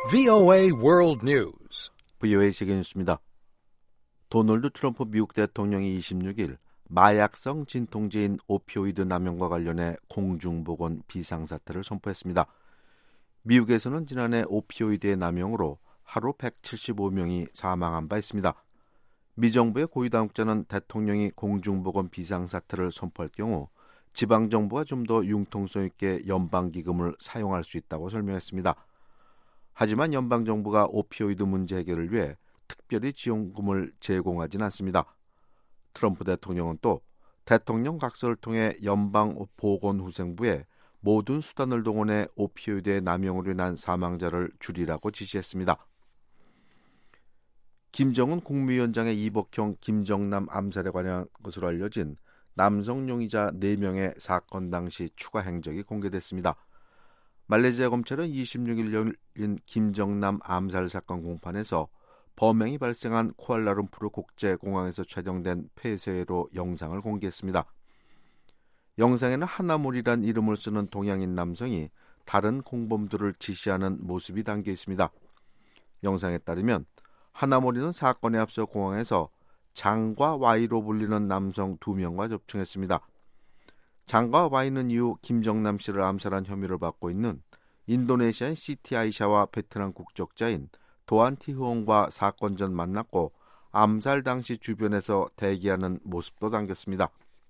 VOA World News. VOA 세계뉴스입니다. 도널드 트럼프 미국 대통령이 26일 마약성 진통제인 오피오이드 남용과 관련해 공중보건 비상사태를 선포했습니다. 미국에서는 지난해 오피오이드의 남용으로 하루 175명이 사망한 바 있습니다. 미정부의 고위당국자는 대통령이 공중보건 비상사태를 선포할 경우 지방정부가 좀 더 융통성 있게 연방기금을 사용할 수 있다고 설명했습니다. 하지만 연방정부가 오피오이드 문제 해결을 위해 특별히 지원금을 제공하진 않습니다. 트럼프 대통령은 또 대통령 각서를 통해 연방보건후생부에 모든 수단을 동원해 오피오이드의 남용으로 인한 사망자를 줄이라고 지시했습니다. 김정은 국무위원장의 이복형 김정남 암살에 관한 것으로 알려진 남성 용의자 4명의 사건 당시 추가 행적이 공개됐습니다. 말레이시아 검찰은 26일 열린 김정남 암살 사건 공판에서 범행이 발생한 쿠알라룸푸르 국제공항에서 촬영된 폐쇄회로 영상을 공개했습니다. 영상에는 하나몰이란 이름을 쓰는 동양인 남성이 다른 공범들을 지시하는 모습이 담겨 있습니다. 영상에 따르면 하나몰이는 사건에 앞서 공항에서 장과 Y로 불리는 남성 2명과 접촉했습니다. 장과 Y는 이후 김정남 씨를 암살한 혐의를 받고 있는 인도네시아인 시티 아이샤와 베트남 국적자인 도안 티흐옹과 사건 전 만났고 암살 당시 주변에서 대기하는 모습도 담겼습니다.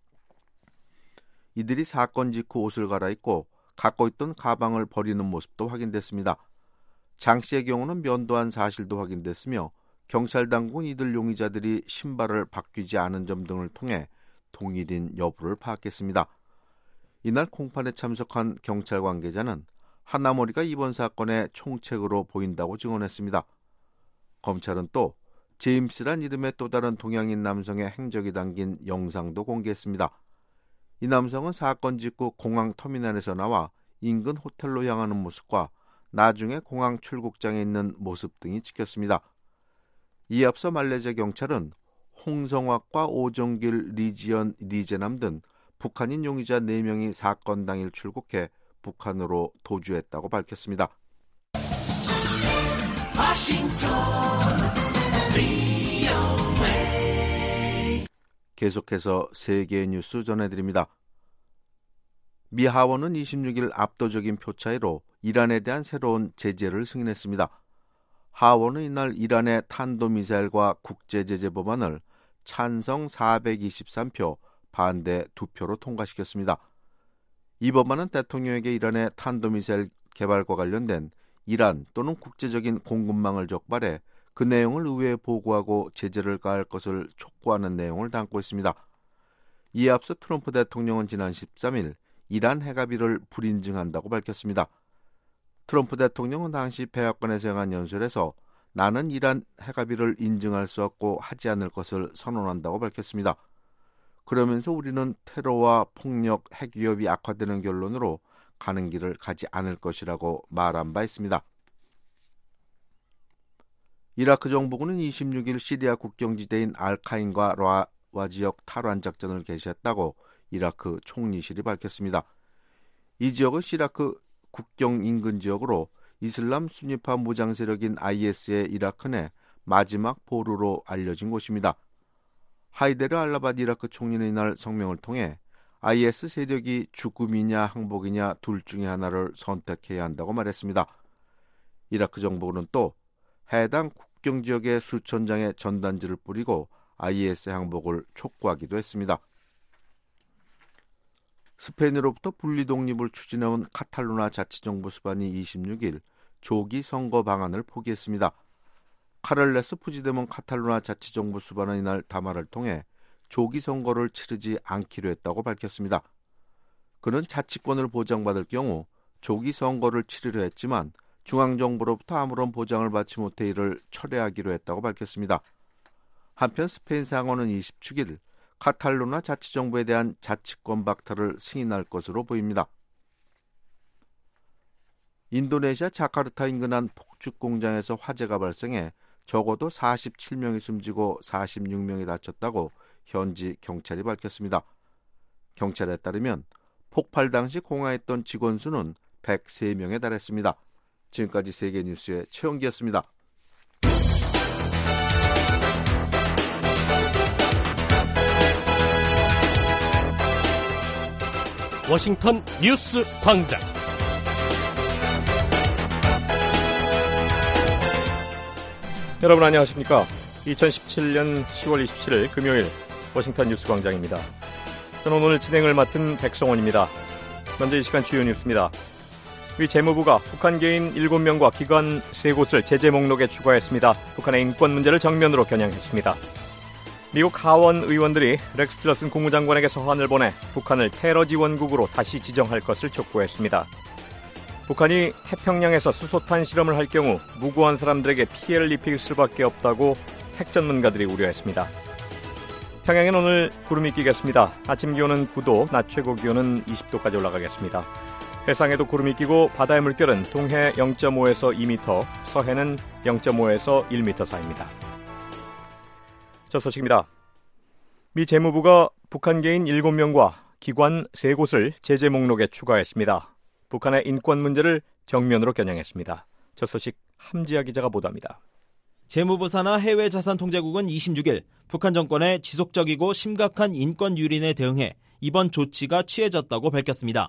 이들이 사건 직후 옷을 갈아입고 갖고 있던 가방을 버리는 모습도 확인됐습니다. 장 씨의 경우는 면도한 사실도 확인됐으며 경찰 당국은 이들 용의자들이 신발을 바뀌지 않은 점 등을 통해 동일인 여부를 파악했습니다. 이날 공판에 참석한 경찰 관계자는 하나몰이가 이번 사건의 총책으로 보인다고 증언했습니다. 검찰은 또 제임스란 이름의 또 다른 동양인 남성의 행적이 담긴 영상도 공개했습니다. 이 남성은 사건 직후 공항 터미널에서 나와 인근 호텔로 향하는 모습과 나중에 공항 출국장에 있는 모습 등이 찍혔습니다. 이에 앞서 말레이시아 경찰은 홍성학과 오정길, 리지연, 리제남 등 북한인 용의자 4명이 사건 당일 출국해 북한으로 도주했다고 밝혔습니다. 계속해서 세계 뉴스 전해드립니다. 미 하원은 26일 압도적인 표 차이로 이란에 대한 새로운 제재를 승인했습니다. 하원은 이날 이란의 탄도미사일과 국제제재 법안을 찬성 423표, 반대 2표로 통과시켰습니다. 이 법안은 대통령에게 이란의 탄도미사일 개발과 관련된 이란 또는 국제적인 공급망을 적발해 그 내용을 의회에 보고하고 제재를 가할 것을 촉구하는 내용을 담고 있습니다. 이에 앞서 트럼프 대통령은 지난 13일 이란 핵합의를 불인증한다고 밝혔습니다. 트럼프 대통령은 당시 백악관에서 행한 연설에서 나는 이란 핵합의를 인증할 수 없고 하지 않을 것을 선언한다고 밝혔습니다. 그러면서 우리는 테러와 폭력, 핵 위협이 악화되는 결론으로 가는 길을 가지 않을 것이라고 말한 바 있습니다. 이라크 정부군은 26일 시리아 국경지대인 알카인과 라와 지역 탈환 작전을 개시했다고 이라크 총리실이 밝혔습니다. 이 지역은 시라크 국경 인근 지역으로 이슬람 순위파 무장 세력인 IS의 이라크 내 마지막 보루로 알려진 곳입니다. 하이데르 알라바드 이라크 총리는 이날 성명을 통해 IS 세력이 죽음이냐 항복이냐 둘 중에 하나를 선택해야 한다고 말했습니다. 이라크 정부는 또 해당 국경 지역에 수천 장의 전단지를 뿌리고 IS 항복을 촉구하기도 했습니다. 스페인으로부터 분리 독립을 추진해온 카탈루나 자치정부 수반이 26일 조기 선거 방안을 포기했습니다. 카를레스 푸지데몬 카탈루나 자치정부 수반은 이날 담화를 통해 조기 선거를 치르지 않기로 했다고 밝혔습니다. 그는 자치권을 보장받을 경우 조기 선거를 치르려 했지만 중앙정부로부터 아무런 보장을 받지 못해 이를 철회하기로 했다고 밝혔습니다. 한편 스페인 상원은 27일 카탈루나 자치정부에 대한 자치권 박탈을 승인할 것으로 보입니다. 인도네시아 자카르타 인근 한 폭죽 공장에서 화재가 발생해 적어도 47명이 숨지고 46명이 다쳤다고 현지 경찰이 밝혔습니다. 경찰에 따르면 폭발 당시 공항에 있던 직원 수는 103명에 달했습니다. 지금까지 세계뉴스의 최영기였습니다. 워싱턴 뉴스 광장. 여러분 안녕하십니까? 2017년 10월 27일 금요일 워싱턴 뉴스 광장입니다. 저는 오늘 진행을 맡은 백성원입니다. 먼저 이 시간 주요 뉴스입니다. 미 재무부가 북한 개인 7명과 기관 3곳을 제재 목록에 추가했습니다. 북한의 인권 문제를 정면으로 겨냥했습니다. 미국 하원 의원들이 렉스 틸러슨 국무장관에게 서한을 보내 북한을 테러 지원국으로 다시 지정할 것을 촉구했습니다. 북한이 태평양에서 수소탄 실험을 할 경우 무고한 사람들에게 피해를 입힐 수밖에 없다고 핵 전문가들이 우려했습니다. 평양엔 오늘 구름이 끼겠습니다. 아침 기온은 9도, 낮 최고 기온은 20도까지 올라가겠습니다. 해상에도 구름이 끼고 바다의 물결은 동해 0.5에서 2m, 서해는 0.5에서 1m 사이입니다. 첫 소식입니다. 미 재무부가 북한 개인 7명과 기관 3곳을 제재 목록에 추가했습니다. 북한의 인권 문제를 정면으로 겨냥했습니다. 첫 소식 함지아 기자가 보도합니다. 재무부 산하 해외자산통제국은 26일 북한 정권의 지속적이고 심각한 인권 유린에 대응해 이번 조치가 취해졌다고 밝혔습니다.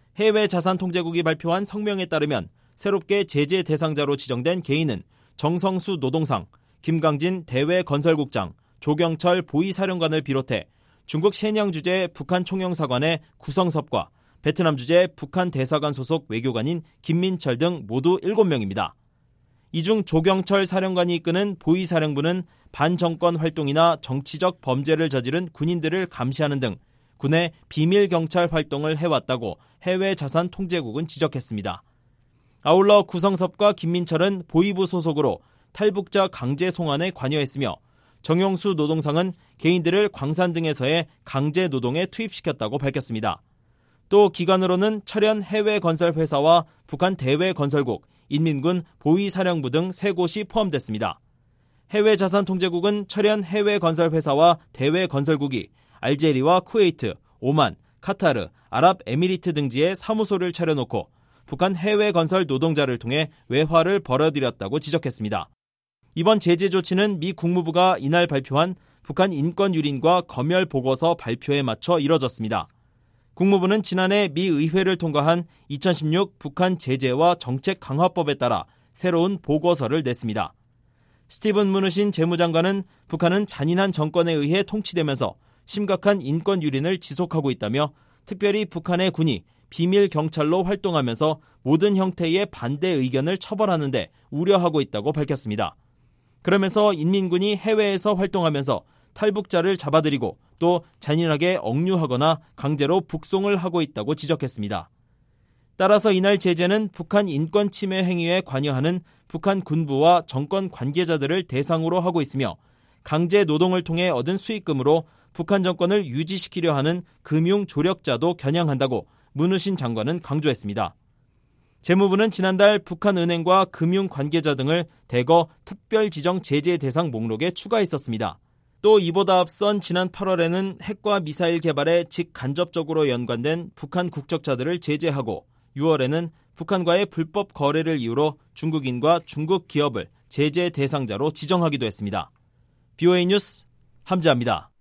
해외자산통제국이 발표한 성명에 따르면 새롭게 제재 대상자로 지정된 개인은 정성수 노동상, 김강진 대외건설국장, 조경철 보위사령관을 비롯해 중국 셰냥 주재 북한 총영사관의 구성섭과 베트남 주재 북한 대사관 소속 외교관인 김민철 등 모두 7명입니다. 이 중 조경철 사령관이 이끄는 보위사령부는 반정권 활동이나 정치적 범죄를 저지른 군인들을 감시하는 등 군의 비밀 경찰 활동을 해왔다고 해외자산통제국은 지적했습니다. 아울러 구성섭과 김민철은 보위부 소속으로 탈북자 강제 송환에 관여했으며 정용수 노동상은 개인들을 광산 등에서의 강제 노동에 투입시켰다고 밝혔습니다. 또 기관으로는 철현 해외건설회사와 북한 대외건설국, 인민군 보위사령부 등 3곳이 포함됐습니다. 해외자산통제국은 철현 해외건설회사와 대외건설국이 알제리와 쿠웨이트, 오만, 카타르, 아랍에미리트 등지에 사무소를 차려놓고 북한 해외건설 노동자를 통해 외화를 벌어들였다고 지적했습니다. 이번 제재 조치는 미 국무부가 이날 발표한 북한 인권 유린과 검열 보고서 발표에 맞춰 이뤄졌습니다. 국무부는 지난해 미 의회를 통과한 2016 북한 제재와 정책 강화법에 따라 새로운 보고서를 냈습니다. 스티븐 무누신 재무장관은 북한은 잔인한 정권에 의해 통치되면서 심각한 인권 유린을 지속하고 있다며 특별히 북한의 군이 비밀 경찰로 활동하면서 모든 형태의 반대 의견을 처벌하는 데 우려하고 있다고 밝혔습니다. 그러면서 인민군이 해외에서 활동하면서 탈북자를 잡아들이고 또 잔인하게 억류하거나 강제로 북송을 하고 있다고 지적했습니다. 따라서 이날 제재는 북한 인권 침해 행위에 관여하는 북한 군부와 정권 관계자들을 대상으로 하고 있으며 강제 노동을 통해 얻은 수익금으로 북한 정권을 유지시키려 하는 금융 조력자도 겨냥한다고 문우신 장관은 강조했습니다. 재무부는 지난달 북한 은행과 금융 관계자 등을 대거 특별 지정 제재 대상 목록에 추가했었습니다. 또 이보다 앞선 지난 8월에는 핵과 미사일 개발에 직간접적으로 연관된 북한 국적자들을 제재하고 6월에는 북한과의 불법 거래를 이유로 중국인과 중국 기업을 제재 대상자로 지정하기도 했습니다. BOA 뉴스 함지아입니다.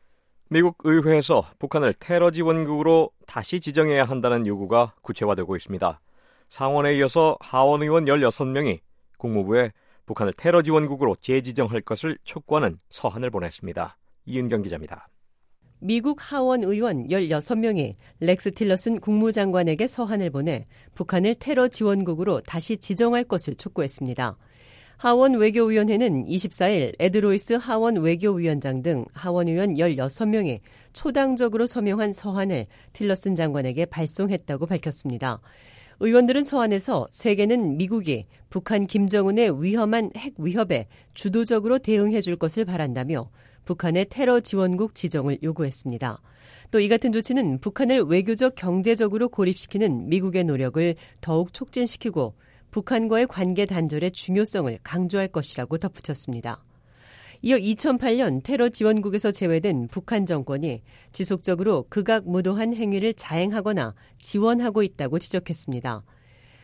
미국 의회에서 북한을 테러 지원국으로 다시 지정해야 한다는 요구가 구체화되고 있습니다. 상원에 이어서 하원 의원 16명이 국무부에 북한을 테러 지원국으로 재지정할 것을 촉구하는 서한을 보냈습니다. 이은경 기자입니다. 미국 하원 의원 16명이 렉스 틸러슨 국무장관에게 서한을 보내 북한을 테러 지원국으로 다시 지정할 것을 촉구했습니다. 하원 외교위원회는 24일 에드 로이스 하원 외교위원장 등 하원 의원 16명이 초당적으로 서명한 서한을 틸러슨 장관에게 발송했다고 밝혔습니다. 의원들은 서한에서 세계는 미국이 북한 김정은의 위험한 핵 위협에 주도적으로 대응해 줄 것을 바란다며 북한의 테러 지원국 지정을 요구했습니다. 또 이 같은 조치는 북한을 외교적 경제적으로 고립시키는 미국의 노력을 더욱 촉진시키고 북한과의 관계 단절의 중요성을 강조할 것이라고 덧붙였습니다. 이어 2008년 테러 지원국에서 제외된 북한 정권이 지속적으로 극악무도한 행위를 자행하거나 지원하고 있다고 지적했습니다.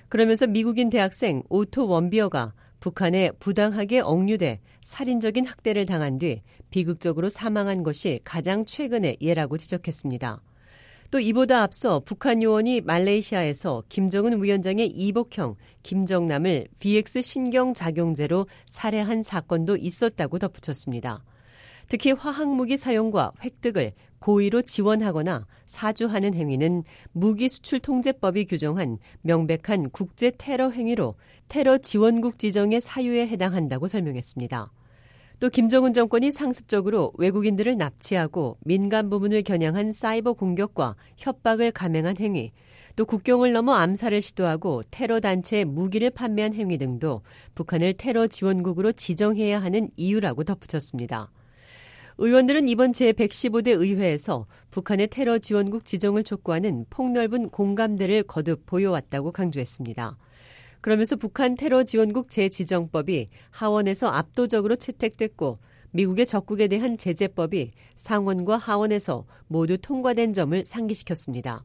그러면서 미국인 대학생 오토 원비어가 북한에 부당하게 억류돼 살인적인 학대를 당한 뒤 비극적으로 사망한 것이 가장 최근의 예라고 지적했습니다. 또 이보다 앞서 북한 요원이 말레이시아에서 김정은 위원장의 이복형 김정남을 BX 신경작용죄로 살해한 사건도 있었다고 덧붙였습니다. 특히 화학무기 사용과 획득을 고의로 지원하거나 사주하는 행위는 무기수출통제법이 규정한 명백한 국제 테러 행위로 테러 지원국 지정의 사유에 해당한다고 설명했습니다. 또 김정은 정권이 상습적으로 외국인들을 납치하고 민간 부문을 겨냥한 사이버 공격과 협박을 감행한 행위, 또 국경을 넘어 암살을 시도하고 테러 단체에 무기를 판매한 행위 등도 북한을 테러 지원국으로 지정해야 하는 이유라고 덧붙였습니다. 의원들은 이번 제115대 의회에서 북한의 테러 지원국 지정을 촉구하는 폭넓은 공감대를 거듭 보여왔다고 강조했습니다. 그러면서 북한 테러 지원국 재지정법이 하원에서 압도적으로 채택됐고 미국의 적국에 대한 제재법이 상원과 하원에서 모두 통과된 점을 상기시켰습니다.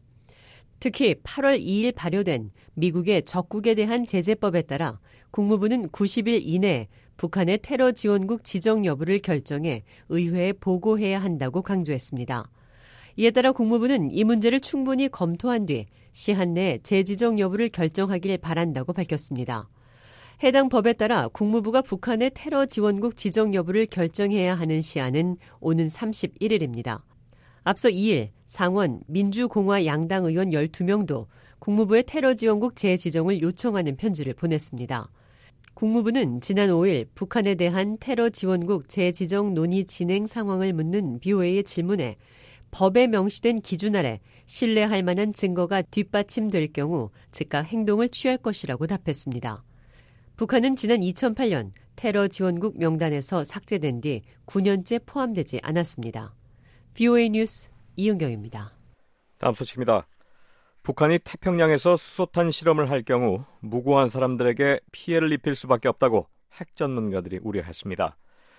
특히 8월 2일 발효된 미국의 적국에 대한 제재법에 따라 국무부는 90일 이내에 북한의 테러 지원국 지정 여부를 결정해 의회에 보고해야 한다고 강조했습니다. 이에 따라 국무부는 이 문제를 충분히 검토한 뒤 시한 내에 재지정 여부를 결정하길 바란다고 밝혔습니다. 해당 법에 따라 국무부가 북한의 테러 지원국 지정 여부를 결정해야 하는 시한은 오는 31일입니다. 앞서 2일 상원 민주공화 양당 의원 12명도 국무부의 테러 지원국 재지정을 요청하는 편지를 보냈습니다. 국무부는 지난 5일 북한에 대한 테러 지원국 재지정 논의 진행 상황을 묻는 BOA의 질문에 법에 명시된 기준 아래 신뢰할 만한 증거가 뒷받침될 경우 즉각 행동을 취할 것이라고 답했습니다. 북한은 지난 2008년 테러 지원국 명단에서 삭제된 뒤 9년째 포함되지 않았습니다. BOA 뉴스 이은경입니다. 다음 소식입니다. 북한이 태평양에서 수소탄 실험을 할 경우 무고한 사람들에게 피해를 입힐 수밖에 없다고 핵 전문가들이 우려했습니다.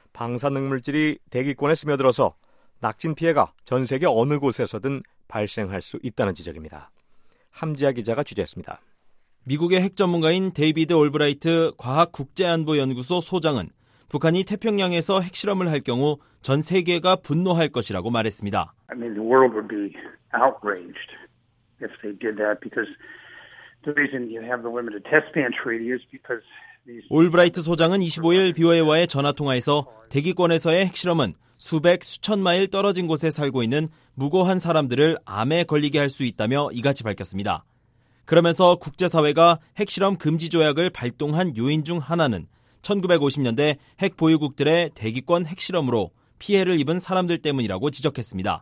방사능물질이 대기권에 스며들어서 낙진 피해가 전 세계 어느 곳에서든 발생할 수 있다는 지적입니다. 함지아 기자가 취재했습니다. 미국의 핵 전문가인 데이비드 올브라이트 과학국제안보연구소 소장은 북한이 태평양에서 핵실험을 할 경우 전 세계가 분노할 것이라고 말했습니다. The world would be outraged if they did that because the reason you have the limited test ban treaty is because 올브라이트 소장은 25일 BOA와의 전화통화에서 대기권에서의 핵실험은 수백, 수천 마일 떨어진 곳에 살고 있는 무고한 사람들을 암에 걸리게 할 수 있다며 이같이 밝혔습니다. 그러면서 국제사회가 핵실험 금지 조약을 발동한 요인 중 하나는 1950년대 핵 보유국들의 대기권 핵실험으로 피해를 입은 사람들 때문이라고 지적했습니다.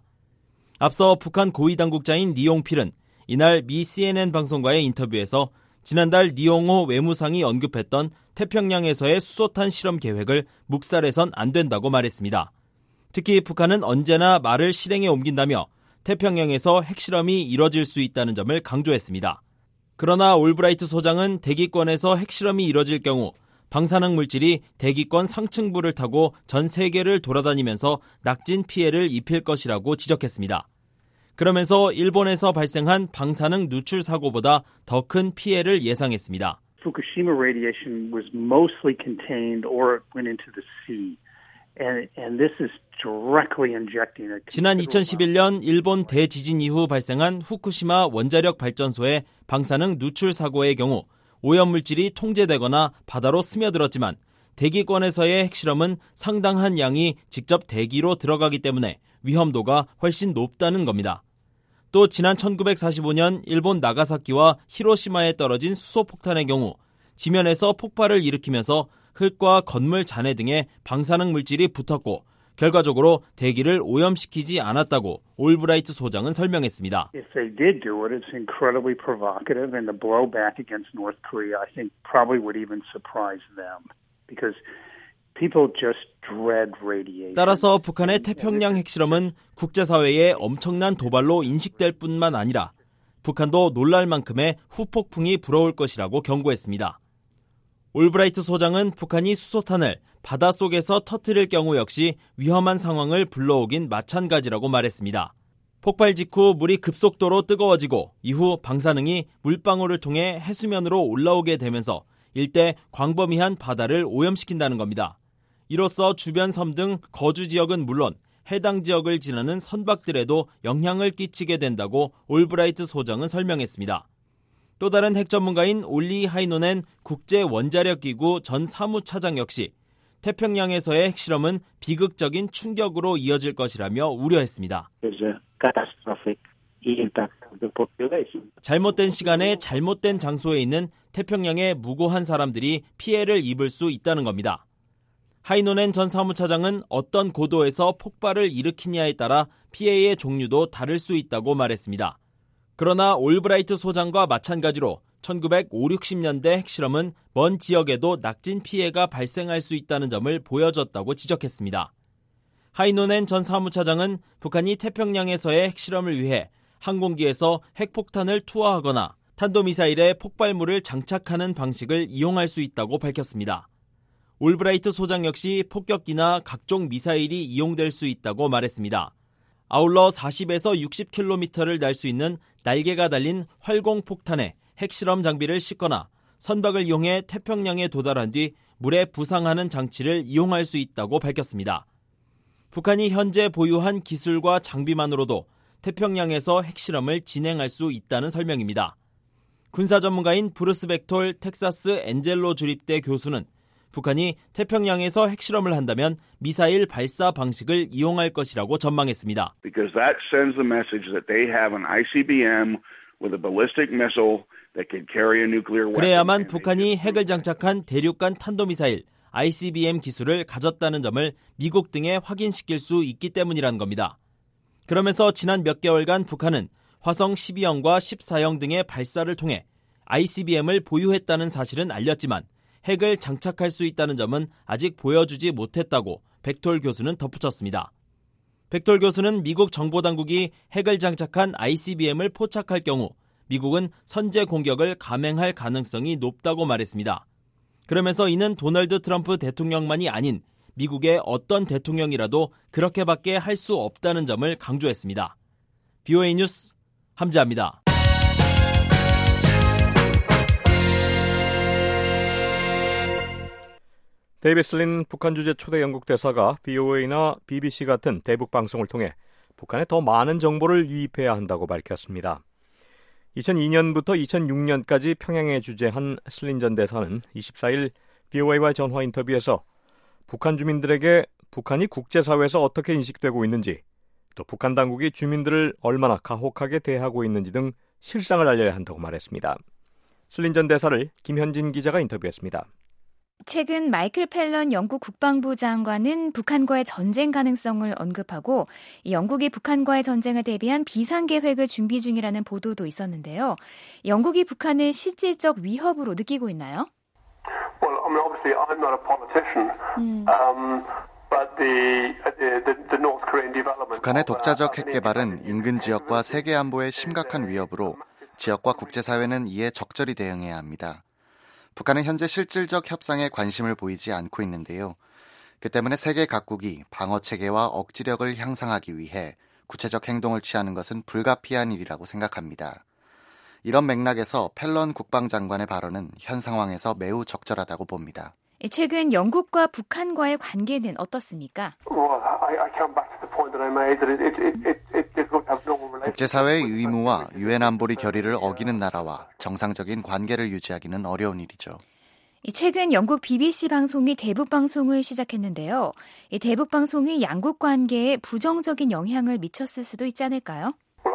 앞서 북한 고위당국자인 리용필은 이날 미 CNN 방송과의 인터뷰에서 지난달 리용호 외무상이 언급했던 태평양에서의 수소탄 실험 계획을 묵살해선 안 된다고 말했습니다. 특히 북한은 언제나 말을 실행에 옮긴다며 태평양에서 핵실험이 이뤄질 수 있다는 점을 강조했습니다. 그러나 올브라이트 소장은 대기권에서 핵실험이 이뤄질 경우 방사능 물질이 대기권 상층부를 타고 전 세계를 돌아다니면서 낙진 피해를 입힐 것이라고 지적했습니다. 그러면서 일본에서 발생한 방사능 누출 사고보다 더 큰 피해를 예상했습니다. Fukushima radiation was mostly contained or went into the sea. And this is directly injecting a 지난 2011년 일본 대지진 이후 발생한 후쿠시마 원자력 발전소의 방사능 누출 사고의 경우 오염물질이 통제되거나 바다로 스며들었지만 대기권에서의 핵실험은 상당한 양이 직접 대기로 들어가기 때문에 위험도가 훨씬 높다는 겁니다. 또 지난 1945년 일본 나가사키와 히로시마에 떨어진 수소폭탄의 경우 지면에서 폭발을 일으키면서 흙과 건물 잔해 등의 방사능 물질이 붙었고 결과적으로 대기를 오염시키지 않았다고 올브라이트 소장은 설명했습니다. If they did do it, it's incredibly provocative and the blowback against North Korea I think probably would even surprise them because people just dread radiation. 따라서 북한의 태평양 핵실험은 국제사회의 엄청난 도발로 인식될 뿐만 아니라 북한도 놀랄 만큼의 후폭풍이 불어올 것이라고 경고했습니다. 올브라이트 소장은 북한이 수소탄을 바닷속에서 터뜨릴 경우 역시 위험한 상황을 불러오긴 마찬가지라고 말했습니다. 폭발 직후 물이 급속도로 뜨거워지고 이후 방사능이 물방울을 통해 해수면으로 올라오게 되면서 일대 광범위한 바다를 오염시킨다는 겁니다. 이로써 주변 섬 등 거주 지역은 물론 해당 지역을 지나는 선박들에도 영향을 끼치게 된다고 올브라이트 소장은 설명했습니다. 또 다른 핵 전문가인 올리 하이노넨 국제원자력기구 전 사무차장 역시 태평양에서의 핵실험은 비극적인 충격으로 이어질 것이라며 우려했습니다. 잘못된 시간에 잘못된 장소에 있는 태평양의 무고한 사람들이 피해를 입을 수 있다는 겁니다. 하이노넨 전 사무차장은 어떤 고도에서 폭발을 일으키냐에 따라 피해의 종류도 다를 수 있다고 말했습니다. 그러나 올브라이트 소장과 마찬가지로 1950, 60년대 핵실험은 먼 지역에도 낙진 피해가 발생할 수 있다는 점을 보여줬다고 지적했습니다. 하이노넨 전 사무차장은 북한이 태평양에서의 핵실험을 위해 항공기에서 핵폭탄을 투하하거나 탄도미사일에 폭발물을 장착하는 방식을 이용할 수 있다고 밝혔습니다. 올브라이트 소장 역시 폭격기나 각종 미사일이 이용될 수 있다고 말했습니다. 아울러 40에서 60km를 날 수 있는 날개가 달린 활공폭탄에 핵실험 장비를 싣거나 선박을 이용해 태평양에 도달한 뒤 물에 부상하는 장치를 이용할 수 있다고 밝혔습니다. 북한이 현재 보유한 기술과 장비만으로도 태평양에서 핵실험을 진행할 수 있다는 설명입니다. 군사 전문가인 브루스 벡톨 텍사스 엔젤로 주립대 교수는 북한이 태평양에서 핵실험을 한다면 미사일 발사 방식을 이용할 것이라고 전망했습니다. Because that sends the message that they have an ICBM with a ballistic missile that can carry a nuclear weapon. 그래야만 북한이 핵을 장착한 대륙간 탄도미사일 ICBM 기술을 가졌다는 점을 미국 등에 확인시킬 수 있기 때문이라는 겁니다. 그러면서 지난 몇 개월간 북한은 화성 12형과 14형 등의 발사를 통해 ICBM을 보유했다는 사실은 알렸지만 핵을 장착할 수 있다는 점은 아직 보여주지 못했다고 벡톨 교수는 덧붙였습니다. 벡톨 교수는 미국 정보당국이 핵을 장착한 ICBM을 포착할 경우 미국은 선제 공격을 감행할 가능성이 높다고 말했습니다. 그러면서 이는 도널드 트럼프 대통령만이 아닌 미국의 어떤 대통령이라도 그렇게밖에 할 수 없다는 점을 강조했습니다. VOA 뉴스 함지아입니다. 데이비스 린 북한 주재 초대 영국 대사가 VOA나 BBC 같은 대북 방송을 통해 북한에 더 많은 정보를 유입해야 한다고 밝혔습니다. 2002년부터 2006년까지 평양에 주재한 슬린 전 대사는 24일 VOA와 전화 인터뷰에서 북한 주민들에게 북한이 국제사회에서 어떻게 인식되고 있는지, 또 북한 당국이 주민들을 얼마나 가혹하게 대하고 있는지 등 실상을 알려야 한다고 말했습니다. 슬린 전 대사를 김현진 기자가 인터뷰했습니다. 최근 마이클 팰런 영국 국방부 장관은 북한과의 전쟁 가능성을 언급하고 영국이 북한과의 전쟁을 대비한 비상계획을 준비 중이라는 보도도 있었는데요. 영국이 북한을 실질적 위협으로 느끼고 있나요? Well, I mean, obviously, I'm not a politician, but the North Korean development. 북한의 독자적 핵 개발은 인근 지역과 세계 안보에 심각한 위협으로 지역과 국제사회는 이에 적절히 대응해야 합니다. 북한은 현재 실질적 협상에 관심을 보이지 않고 있는데요. 그 때문에 세계 각국이 방어체계와 억지력을 향상하기 위해 구체적 행동을 취하는 것은 불가피한 일이라고 생각합니다. 이런 맥락에서 팰런 국방장관의 발언은 현 상황에서 매우 적절하다고 봅니다. 최근 영국과 북한과의 관계는 어떻습니까? 국제사회의 의무와 유엔 안보리 결의를 어기는 나라와 정상적인 관계를 유지하기는 어려운 일이죠. 최근 영국 BBC 방송이 대북 방송을 시작했는데요. 이 대북 방송이 양국 관계에 부정적인 영향을 미쳤을 수도 있지 않을까요?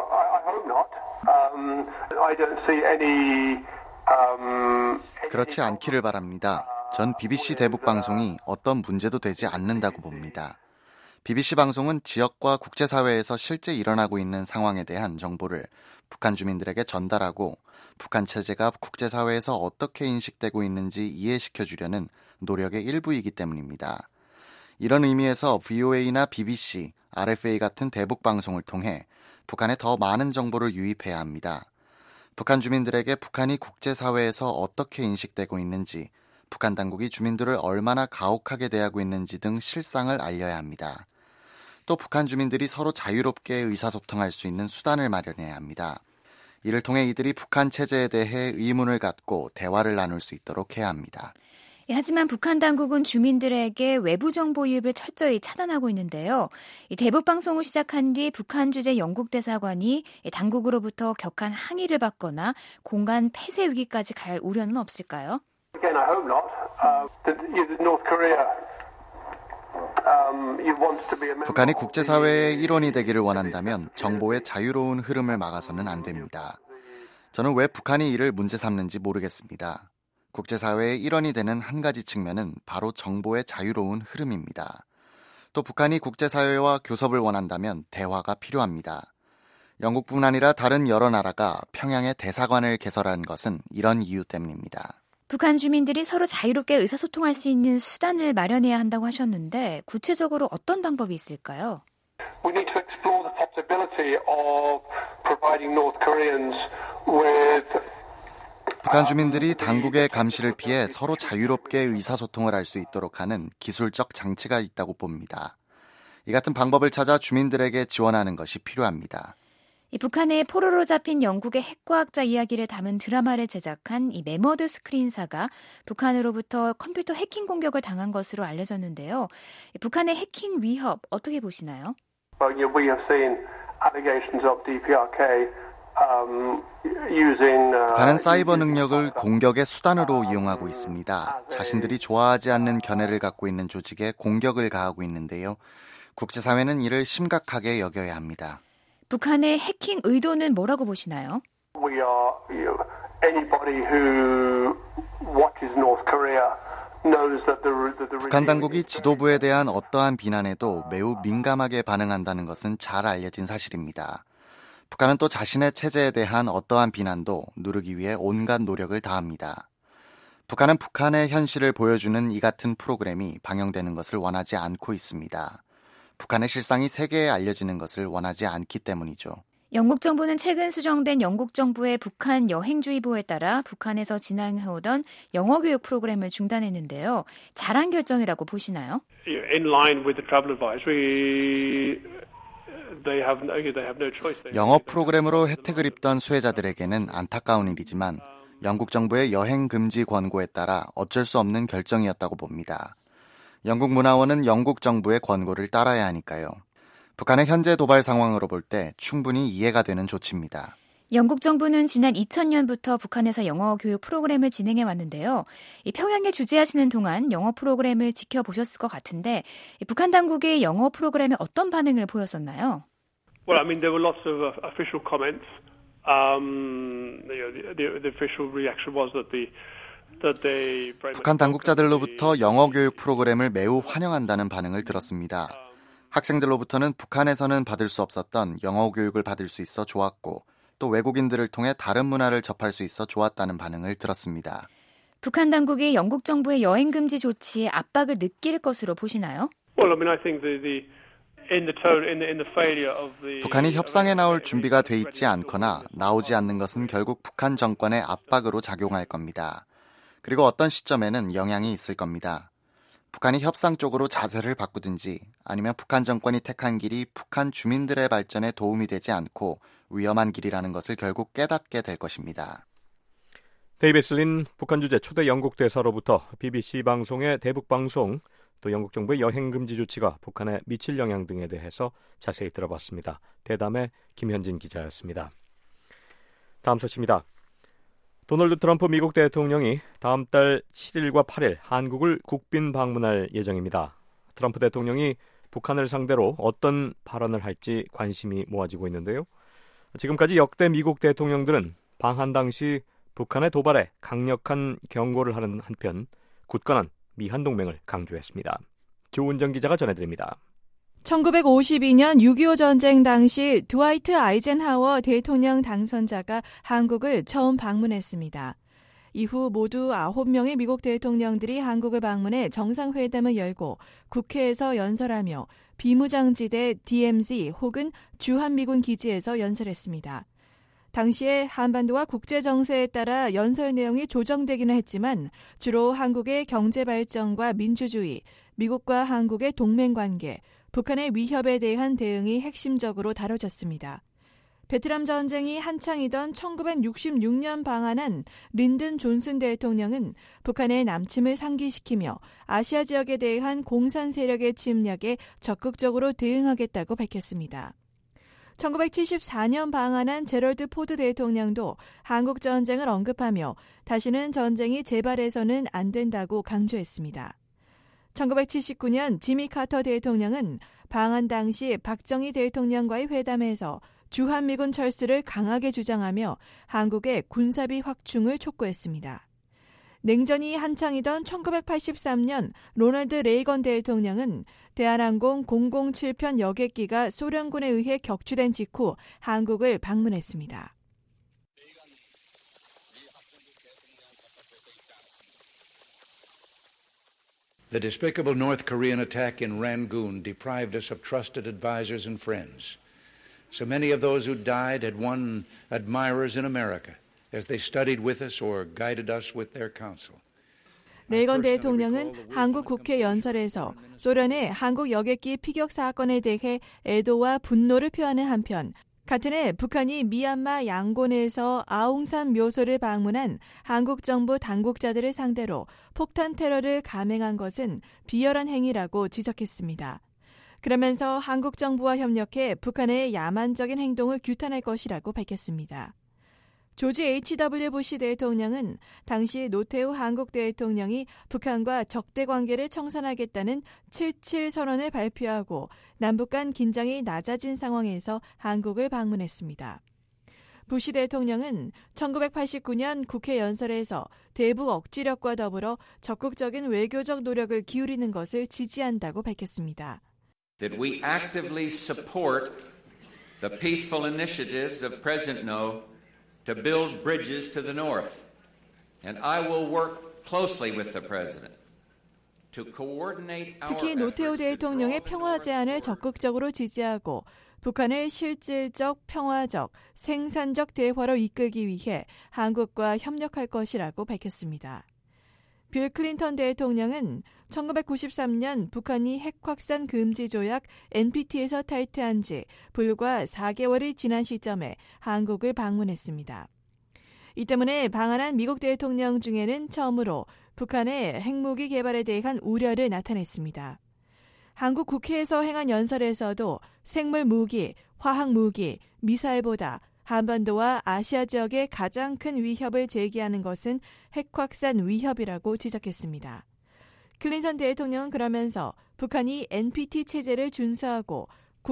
그렇지 않기를 바랍니다. 전 BBC 대북 방송이 어떤 문제도 되지 않는다고 봅니다. BBC 방송은 지역과 국제사회에서 실제 일어나고 있는 상황에 대한 정보를 북한 주민들에게 전달하고 북한 체제가 국제사회에서 어떻게 인식되고 있는지 이해시켜주려는 노력의 일부이기 때문입니다. 이런 의미에서 VOA나 BBC, RFA 같은 대북 방송을 통해 북한에 더 많은 정보를 유입해야 합니다. 북한 주민들에게 북한이 국제사회에서 어떻게 인식되고 있는지, 북한 당국이 주민들을 얼마나 가혹하게 대하고 있는지 등 실상을 알려야 합니다. 또 북한 주민들이 서로 자유롭게 의사소통할 수 있는 수단을 마련해야 합니다. 이를 통해 이들이 북한 체제에 대해 의문을 갖고 대화를 나눌 수 있도록 해야 합니다. 하지만 북한 당국은 주민들에게 외부 정보 유입을 철저히 차단하고 있는데요. 대북 방송을 시작한 뒤 북한 주재 영국 대사관이 당국으로부터 격한 항의를 받거나 공간 폐쇄 위기까지 갈 우려는 없을까요? Again, I hope not. North Korea 북한이 국제사회의 일원이 되기를 원한다면 정보의 자유로운 흐름을 막아서는 안 됩니다. 저는 왜 북한이 이를 문제 삼는지 모르겠습니다. 국제사회의 일원이 되는 한 가지 측면은 바로 정보의 자유로운 흐름입니다. 또 북한이 국제사회와 교섭을 원한다면 대화가 필요합니다. 영국뿐 아니라 다른 여러 나라가 평양에 대사관을 개설한 것은 이런 이유 때문입니다. 북한 주민들이 서로 자유롭게 의사소통할 수 있는 수단을 마련해야 한다고 하셨는데 구체적으로 어떤 방법이 있을까요? We need to explore the possibility of providing North Koreans with 북한 주민들이 당국의 감시를 피해 서로 자유롭게 의사소통을 할 수 있도록 하는 기술적 장치가 있다고 봅니다. 이 같은 방법을 찾아 주민들에게 지원하는 것이 필요합니다. 북한의 포로로 잡힌 영국의 핵과학자 이야기를 담은 드라마를 제작한 이 매머드 스크린사가 북한으로부터 컴퓨터 해킹 공격을 당한 것으로 알려졌는데요. 북한의 해킹 위협 어떻게 보시나요? We have seen allegations of DPRK 북한은 사이버 능력을 공격의 수단으로 이용하고 있습니다. 자신들이 좋아하지 않는 견해를 갖고 있는 조직에 공격을 가하고 있는데요. 국제사회는 이를 심각하게 여겨야 합니다. 북한의 해킹 의도는 뭐라고 보시나요? 북한 당국이 지도부에 대한 어떠한 비난에도 매우 민감하게 반응한다는 것은 잘 알려진 사실입니다. 북한은 또 자신의 체제에 대한 어떠한 비난도 누르기 위해 온갖 노력을 다합니다. 북한은 북한의 현실을 보여주는 이 같은 프로그램이 방영되는 것을 원하지 않고 있습니다. 북한의 실상이 세계에 알려지는 것을 원하지 않기 때문이죠. 영국 정부는 최근 수정된 영국 정부의 북한 여행주의보에 따라 북한에서 진행해오던 영어 교육 프로그램을 중단했는데요. 잘한 결정이라고 보시나요? In line with the travel advisory, they have no choice. 영어 프로그램으로 혜택을 입던 수혜자들에게는 안타까운 일이지만 영국 정부의 여행 금지 권고에 따라 어쩔 수 없는 결정이었다고 봅니다. 영국 문화원은 영국 정부의 권고를 따라야 하니까요. 북한의 현재 도발 상황으로 볼 때 충분히 이해가 되는 조치입니다. 영국 정부는 지난 2000년부터 북한에서 영어 교육 프로그램을 진행해 왔는데요. 평양에 주재하시는 동안 영어 프로그램을 지켜보셨을 것 같은데 북한 당국의 영어 프로그램에 어떤 반응을 보였었나요? Well, I mean, there were lots of official comments. The official reaction was that 북한 당국자들로부터 영어 교육 프로그램을 매우 환영한다는 반응을 들었습니다. 학생들로부터는 북한에서는 받을 수 없었던 영어 교육을 받을 수 있어 좋았고 또 외국인들을 통해 다른 문화를 접할 수 있어 좋았다는 반응을 들었습니다. 북한 당국이 영국 정부의 여행 금지 조치에 압박을 느낄 것으로 보시나요? Well, I mean, I think 북한이 협상에 나올 준비가 돼 있지 않거나 나오지 않는 것은 결국 북한 정권의 압박으로 작용할 겁니다. 그리고 어떤 시점에는 영향이 있을 겁니다. 북한이 협상 쪽으로 자세를 바꾸든지 아니면 북한 정권이 택한 길이 북한 주민들의 발전에 도움이 되지 않고 위험한 길이라는 것을 결국 깨닫게 될 것입니다. 데이비스 린 북한 주재 초대 영국 대사로부터 BBC 방송의 대북 방송 또 영국 정부의 여행 금지 조치가 북한에 미칠 영향 등에 대해서 자세히 들어봤습니다. 대담의 김현진 기자였습니다. 다음 소식입니다. 도널드 트럼프 미국 대통령이 다음 달 7일과 8일 한국을 국빈 방문할 예정입니다. 트럼프 대통령이 북한을 상대로 어떤 발언을 할지 관심이 모아지고 있는데요. 지금까지 역대 미국 대통령들은 방한 당시 북한의 도발에 강력한 경고를 하는 한편 굳건한 미한 동맹을 강조했습니다. 조은정 기자가 전해드립니다. 1952년 6.25 전쟁 당시 드와이트 아이젠하워 대통령 당선자가 한국을 처음 방문했습니다. 이후 모두 9명의 미국 대통령들이 한국을 방문해 정상회담을 열고 국회에서 연설하며 비무장지대 DMZ 혹은 주한미군 기지에서 연설했습니다. 당시에 한반도와 국제정세에 따라 연설 내용이 조정되기는 했지만 주로 한국의 경제 발전과 민주주의, 미국과 한국의 동맹관계, 북한의 위협에 대한 대응이 핵심적으로 다뤄졌습니다. 베트남 전쟁이 한창이던 1966년 방한한 린든 존슨 대통령은 북한의 남침을 상기시키며 아시아 지역에 대한 공산 세력의 침략에 적극적으로 대응하겠다고 밝혔습니다. 1974년 방한한 제럴드 포드 대통령도 한국 전쟁을 언급하며 다시는 전쟁이 재발해서는 안 된다고 강조했습니다. 1979년 지미 카터 대통령은 방한 당시 박정희 대통령과의 회담에서 주한미군 철수를 강하게 주장하며 한국의 군사비 확충을 촉구했습니다. 냉전이 한창이던 1983년 로널드 레이건 대통령은 대한항공 007편 여객기가 소련군에 의해 격추된 직후 한국을 방문했습니다. The despicable North Korean attack in Rangoon deprived us of trusted advisors and friends. So many of those who died had won admirers in America as they studied with us or guided us with their counsel. 레이건 대통령은 한국 국회 연설에서 소련의 한국 여객기 피격 사건에 대해 애도와 분노를 표하는 한편 같은 해 북한이 미얀마 양곤에서 아웅산 묘소를 방문한 한국 정부 당국자들을 상대로 폭탄 테러를 감행한 것은 비열한 행위라고 지적했습니다. 그러면서 한국 정부와 협력해 북한의 야만적인 행동을 규탄할 것이라고 밝혔습니다. 조지 H.W. 부시 대통령은 당시 노태우 한국 대통령이 북한과 적대 관계를 청산하겠다는 77 선언을 발표하고 남북 간 긴장이 낮아진 상황에서 한국을 방문했습니다. 부시 대통령은 1989년 국회 연설에서 대북 억지력과 더불어 적극적인 외교적 노력을 기울이는 것을 지지한다고 밝혔습니다. That we actively support the peaceful initiatives of President No to build bridges to the north, and I will work closely with the President to coordinate our 특히 노태우 대통령의 평화 제안을 적극적으로 지지하고 북한을 실질적, 평화적, 생산적 대화로 이끌기 위해 한국과 협력할 것이라고 밝혔습니다. 빌 클린턴 대통령은 1993년 북한이 핵 확산 금지 조약 NPT에서 탈퇴한 지 불과 4개월이 지난 시점에 한국을 방문했습니다. 이 때문에 방한한 미국 대통령 중에는 처음으로 북한의 핵무기 개발에 대한 우려를 나타냈습니다. 한국 국회에서 행한 연설에서도 생물 무기, 화학 무기, 미사일보다 한반도와 아시아 지역의 가장 큰 위협을 제기하는 것은 핵 확산 위협이라고 지적했습니다. 클린턴 대통령은 그러면서 북한이 NPT 체제를 준수하고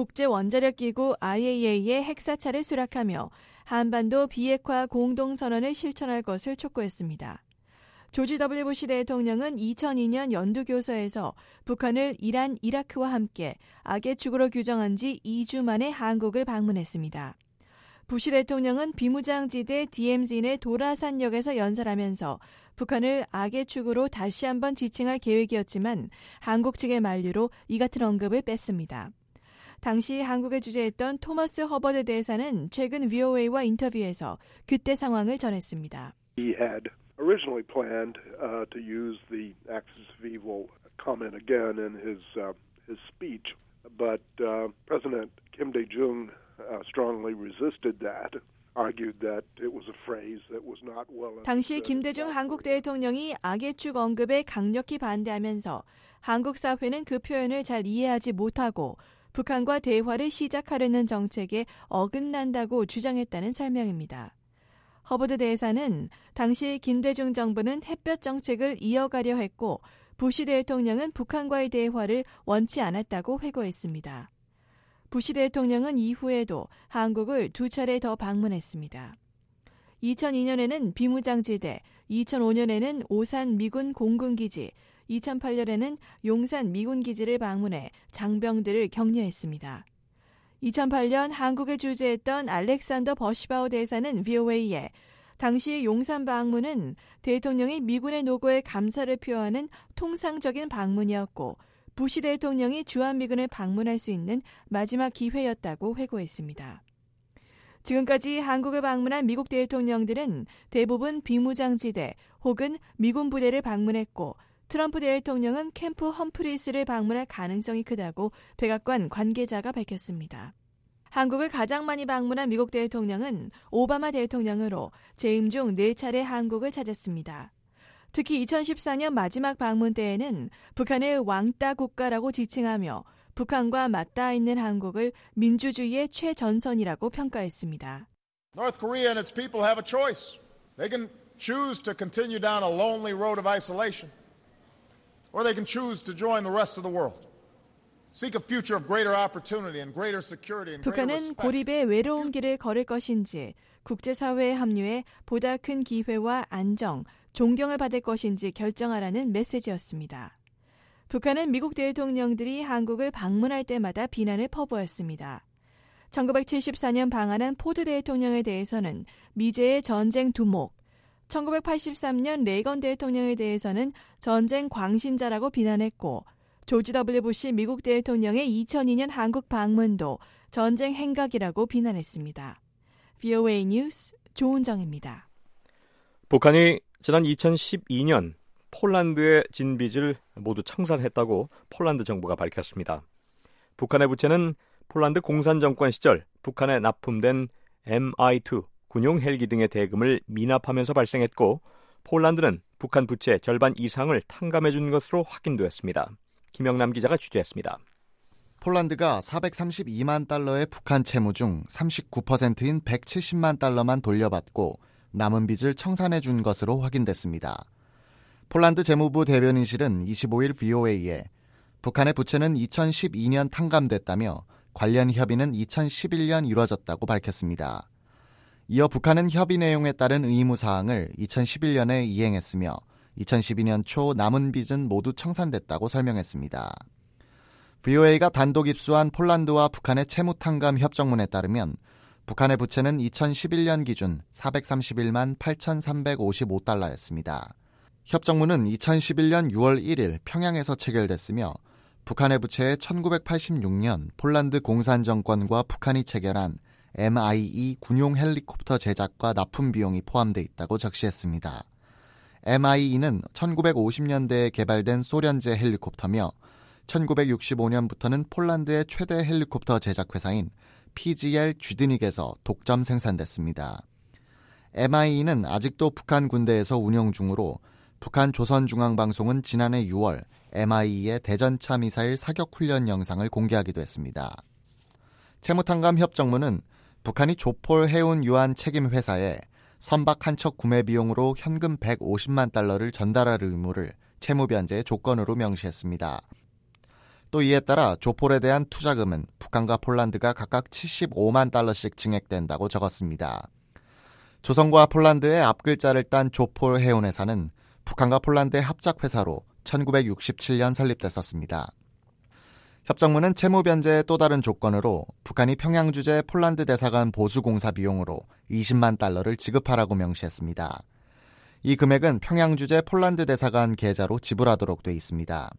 국제원자력기구 IAEA의 핵사찰을 수락하며 한반도 비핵화 공동선언을 실천할 것을 촉구했습니다. 조지 W. 부시 대통령은 2002년 연두교서에서 북한을 이란, 이라크와 함께 악의 축으로 규정한 지 2주 만에 한국을 방문했습니다. 부시 대통령은 비무장지대 DMZ의 도라산역에서 연설하면서 북한을 악의 축으로 다시 한번 지칭할 계획이었지만 한국 측의 만류로 이 같은 언급을 뺐습니다. 당시 한국에 주재했던 토머스 허버드 대사는 최근 VOA와 인터뷰에서 그때 상황을 전했습니다. He had originally planned to use the axis of evil comment again in his speech, but President Kim Dae-jung strongly resisted that, argued that it was a phrase that was not well. 당시 김대중 한국 대통령이 악의 축 언급에 강력히 반대하면서 한국 사회는 그 표현을 잘 이해하지 못하고 북한과 대화를 시작하려는 정책에 어긋난다고 주장했다는 설명입니다. 허버드 대사는 당시 김대중 정부는 햇볕 정책을 이어가려 했고 부시 대통령은 북한과의 대화를 원치 않았다고 회고했습니다. 부시 대통령은 이후에도 한국을 2차례 더 방문했습니다. 2002년에는 비무장지대, 2005년에는 오산 미군 공군기지, 2008년에는 용산 미군기지를 방문해 장병들을 격려했습니다. 2008년 한국에 주재했던 알렉산더 버시바우 대사는 VOA에 당시 용산 방문은 대통령이 미군의 노고에 감사를 표하는 통상적인 방문이었고 부시 대통령이 주한미군을 방문할 수 있는 마지막 기회였다고 회고했습니다. 지금까지 한국을 방문한 미국 대통령들은 대부분 비무장지대 혹은 미군 부대를 방문했고 트럼프 대통령은 캠프 험프리스를 방문할 가능성이 크다고 백악관 관계자가 밝혔습니다. 한국을 가장 많이 방문한 미국 대통령은 오바마 대통령으로 재임 중 4차례 한국을 찾았습니다. 특히 2014년 마지막 방문 때에는 북한을 왕따 국가라고 지칭하며 북한과 맞닿아 있는 한국을 민주주의의 최전선이라고 평가했습니다. North Korea and its people have a choice. They can choose to continue down a lonely road of isolation, or they can choose to join the rest of the world. Seek a future of greater opportunity and greater security and greater 북한은 respect. 고립의 외로운 길을 걸을 것인지 국제사회에 합류해 보다 큰 기회와 안정, 존경을 받을 것인지 결정하라는 메시지였습니다. 북한은 미국 대통령들이 한국을 방문할 때마다 비난을 퍼부었습니다. 1974년 방한한 포드 대통령에 대해서는 미제의 전쟁 두목, 1983년 레이건 대통령에 대해서는 전쟁 광신자라고 비난했고 조지 W. 부시 미국 대통령의 2002년 한국 방문도 전쟁 행각이라고 비난했습니다. VOA 뉴스 조은정입니다. 북한이 지난 2012년 폴란드의 진빚을 모두 청산했다고 폴란드 정부가 밝혔습니다. 북한의 부채는 폴란드 공산정권 시절 북한에 납품된 Mi-2 군용 헬기 등의 대금을 미납하면서 발생했고 폴란드는 북한 부채 절반 이상을 탕감해 준 것으로 확인되었습니다. 김영남 기자가 취재했습니다. 폴란드가 432만 달러의 북한 채무 중 39%인 170만 달러만 돌려받고 남은 빚을 청산해 준 것으로 확인됐습니다. 폴란드 재무부 대변인실은 25일 VOA에 북한의 부채는 2012년 탕감됐다며 관련 협의는 2011년 이뤄졌다고 밝혔습니다. 이어 북한은 협의 내용에 따른 의무사항을 2011년에 이행했으며 2012년 초 남은 빚은 모두 청산됐다고 설명했습니다. VOA가 단독 입수한 폴란드와 북한의 채무탕감 협정문에 따르면 북한의 부채는 2011년 기준 431만 8,355달러였습니다. 협정문은 2011년 6월 1일 평양에서 체결됐으며 북한의 부채에 1986년 폴란드 공산정권과 북한이 체결한 Mi-2 군용 헬리콥터 제작과 납품 비용이 포함되어 있다고 적시했습니다. Mi-2는 1950년대에 개발된 소련제 헬리콥터며 1965년부터는 폴란드의 최대 헬리콥터 제작 회사인 PGL 쥐드닉에서 독점 생산됐습니다. Mi-2는 아직도 북한 군대에서 운영 중으로 북한 조선중앙방송은 지난해 6월 Mi-2의 대전차 미사일 사격 훈련 영상을 공개하기도 했습니다. 채무탕감 협정문은 북한이 조폴 해운 유한 책임 회사에 선박 한 척 구매 비용으로 현금 150만 달러를 전달할 의무를 채무 변제의 조건으로 명시했습니다. 또 이에 따라 조폴에 대한 투자금은 북한과 폴란드가 각각 75만 달러씩 증액된다고 적었습니다. 조선과 폴란드의 앞글자를 딴 조폴 해운회사는 북한과 폴란드의 합작회사로 1967년 설립됐었습니다. 협정문은 채무 변제의 또 다른 조건으로 북한이 평양 주재 폴란드 대사관 보수공사 비용으로 20만 달러를 지급하라고 명시했습니다. 이 금액은 평양 주재 폴란드 대사관 계좌로 지불하도록 돼 있습니다.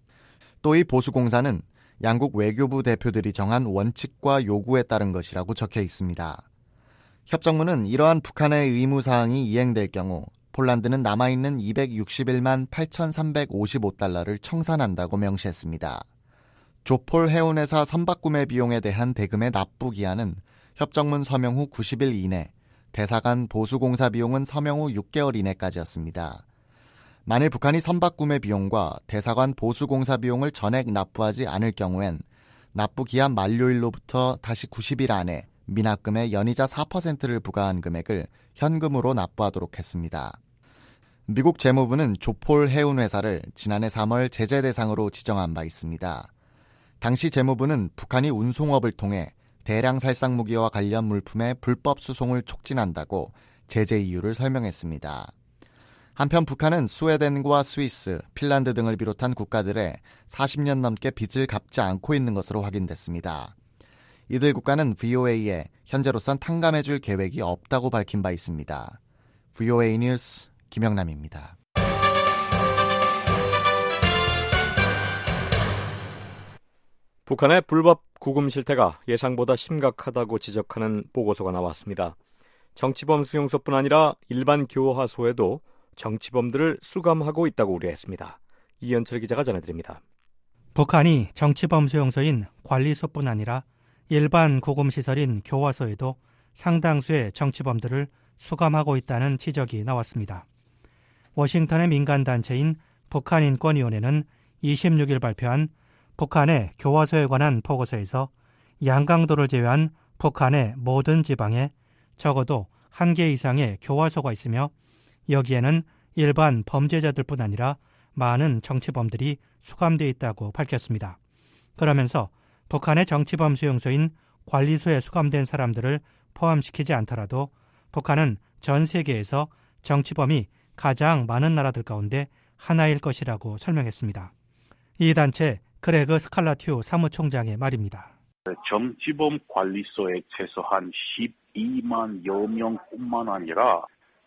또 이 보수공사는 양국 외교부 대표들이 정한 원칙과 요구에 따른 것이라고 적혀 있습니다. 협정문은 이러한 북한의 의무사항이 이행될 경우 폴란드는 남아있는 261만 8,355달러를 청산한다고 명시했습니다. 조폴 해운회사 선박 구매 비용에 대한 대금의 납부 기한은 협정문 서명 후 90일 이내, 대사관 보수공사 비용은 서명 후 6개월 이내까지였습니다. 만일 북한이 선박 구매 비용과 대사관 보수공사 비용을 전액 납부하지 않을 경우엔 납부 기한 만료일로부터 다시 90일 안에 미납금의 연이자 4%를 부과한 금액을 현금으로 납부하도록 했습니다. 미국 재무부는 조폴 해운회사를 지난해 3월 제재 대상으로 지정한 바 있습니다. 당시 재무부는 북한이 운송업을 통해 대량 살상 무기와 관련 물품의 불법 수송을 촉진한다고 제재 이유를 설명했습니다. 한편 북한은 스웨덴과 스위스, 핀란드 등을 비롯한 국가들의 40년 넘게 빚을 갚지 않고 있는 것으로 확인됐습니다. 이들 국가는 VOA에 현재로선 탕감해줄 계획이 없다고 밝힌 바 있습니다. VOA 뉴스 김영남입니다. 북한의 불법 구금 실태가 예상보다 심각하다고 지적하는 보고서가 나왔습니다. 정치범 수용소뿐 아니라 일반 교화소에도 정치범들을 수감하고 있다고 우려했습니다. 이현철 기자가 전해드립니다. 북한이 정치범 수용소인 관리소뿐 아니라 일반 구금시설인 교화소에도 상당수의 정치범들을 수감하고 있다는 지적이 나왔습니다. 워싱턴의 민간단체인 북한인권위원회는 26일 발표한 북한의 교화소에 관한 보고서에서 양강도를 제외한 북한의 모든 지방에 적어도 1개 이상의 교화소가 있으며 여기에는 일반 범죄자들뿐 아니라 많은 정치범들이 수감되어 있다고 밝혔습니다. 그러면서 북한의 정치범 수용소인 관리소에 수감된 사람들을 포함시키지 않더라도 북한은 전 세계에서 정치범이 가장 많은 나라들 가운데 하나일 것이라고 설명했습니다. 이 단체 그레그 스칼라튜 사무총장의 말입니다. 정치범 관리소에 최소한 12만여 명뿐만 아니라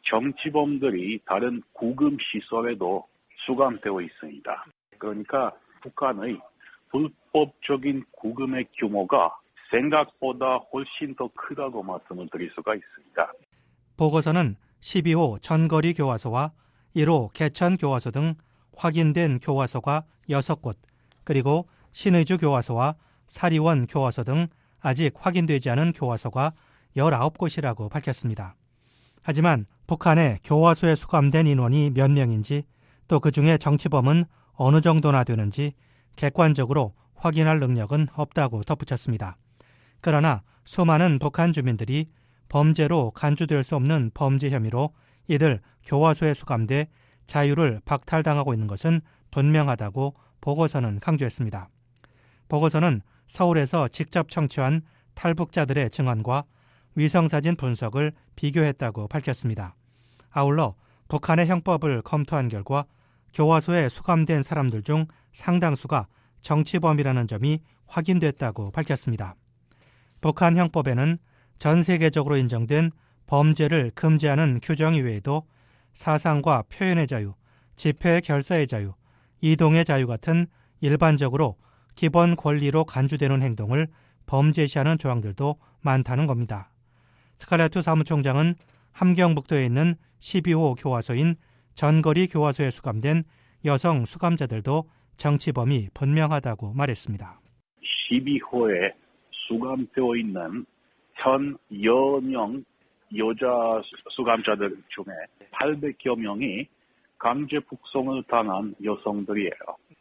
정치범들이 다른 구금시설에도 수감되어 있습니다. 그러니까 북한의 불법적인 구금의 규모가 생각보다 훨씬 더 크다고 말씀을 드릴 수가 있습니다. 보고서는 12호 전거리 교화소와 1호 개천 교화소 등 확인된 교화소가 6곳, 그리고 신의주 교화소와 사리원 교화소 등 아직 확인되지 않은 교화소가 19곳이라고 밝혔습니다. 하지만 북한의 교화소에 수감된 인원이 몇 명인지 또 그중에 정치범은 어느 정도나 되는지 객관적으로 확인할 능력은 없다고 덧붙였습니다. 그러나 수많은 북한 주민들이 범죄로 간주될 수 없는 범죄 혐의로 이들 교화소에 수감돼 자유를 박탈당하고 있는 것은 분명하다고 보고서는 강조했습니다. 보고서는 서울에서 직접 청취한 탈북자들의 증언과 위성사진 분석을 비교했다고 밝혔습니다. 아울러 북한의 형법을 검토한 결과 교화소에 수감된 사람들 중 상당수가 정치범이라는 점이 확인됐다고 밝혔습니다. 북한 형법에는 전 세계적으로 인정된 범죄를 금지하는 규정 이외에도 사상과 표현의 자유, 집회 결사의 자유, 이동의 자유 같은 일반적으로 기본 권리로 간주되는 행동을 범죄시하는 조항들도 많다는 겁니다. 스칼라투 사무총장은 함경북도에 있는 12호 교화소인 전거리 교화소에 수감된 여성 수감자들도 정치범이 분명하다고 말했습니다. 12호에 수감되어 있는 1,000여 명 여자 수감자들 중에 800여 명이 강제 북송을 당한 여성들이에요.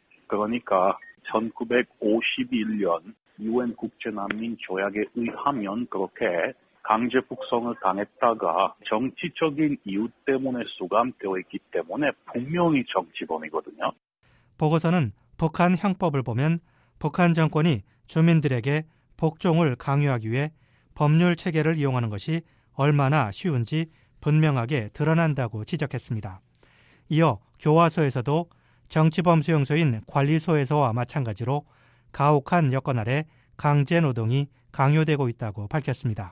그러니까 1951년 UN 국제난민 조약에 의하면 그렇게 강제 북송을 당했다가 정치적인 이유 때문에 수감되어 있기 때문에 분명히 정치범이거든요. 보고서는 북한 형법을 보면 북한 정권이 주민들에게 복종을 강요하기 위해 법률 체계를 이용하는 것이 얼마나 쉬운지 분명하게 드러난다고 지적했습니다. 이어 교화소에서도 정치범 수용소인 관리소에서와 마찬가지로 가혹한 여건 아래 강제 노동이 강요되고 있다고 밝혔습니다.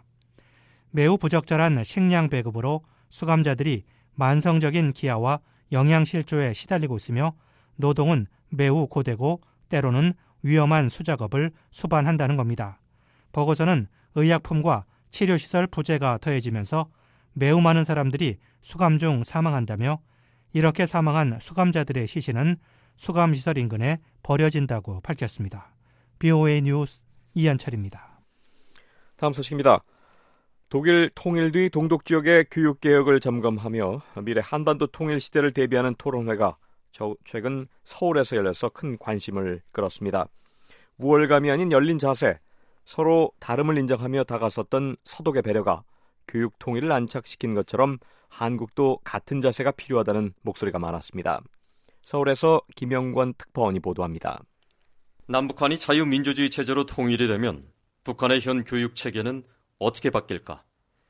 매우 부적절한 식량 배급으로 수감자들이 만성적인 기아와 영양실조에 시달리고 있으며 노동은 매우 고되고 때로는 위험한 수작업을 수반한다는 겁니다. 보고서는 의약품과 치료시설 부재가 더해지면서 매우 많은 사람들이 수감 중 사망한다며 이렇게 사망한 수감자들의 시신은 수감시설 인근에 버려진다고 밝혔습니다. BOA 뉴스 이현철입니다. 다음 소식입니다. 독일 통일 뒤 동독 지역의 교육개혁을 점검하며 미래 한반도 통일 시대를 대비하는 토론회가 최근 서울에서 열려서 큰 관심을 끌었습니다. 우월감이 아닌 열린 자세, 서로 다름을 인정하며 다가섰던 서독의 배려가 교육 통일을 안착시킨 것처럼 한국도 같은 자세가 필요하다는 목소리가 많았습니다. 서울에서 김영권 특파원이 보도합니다. 남북한이 자유민주주의 체제로 통일이 되면 북한의 현 교육 체계는 어떻게 바뀔까?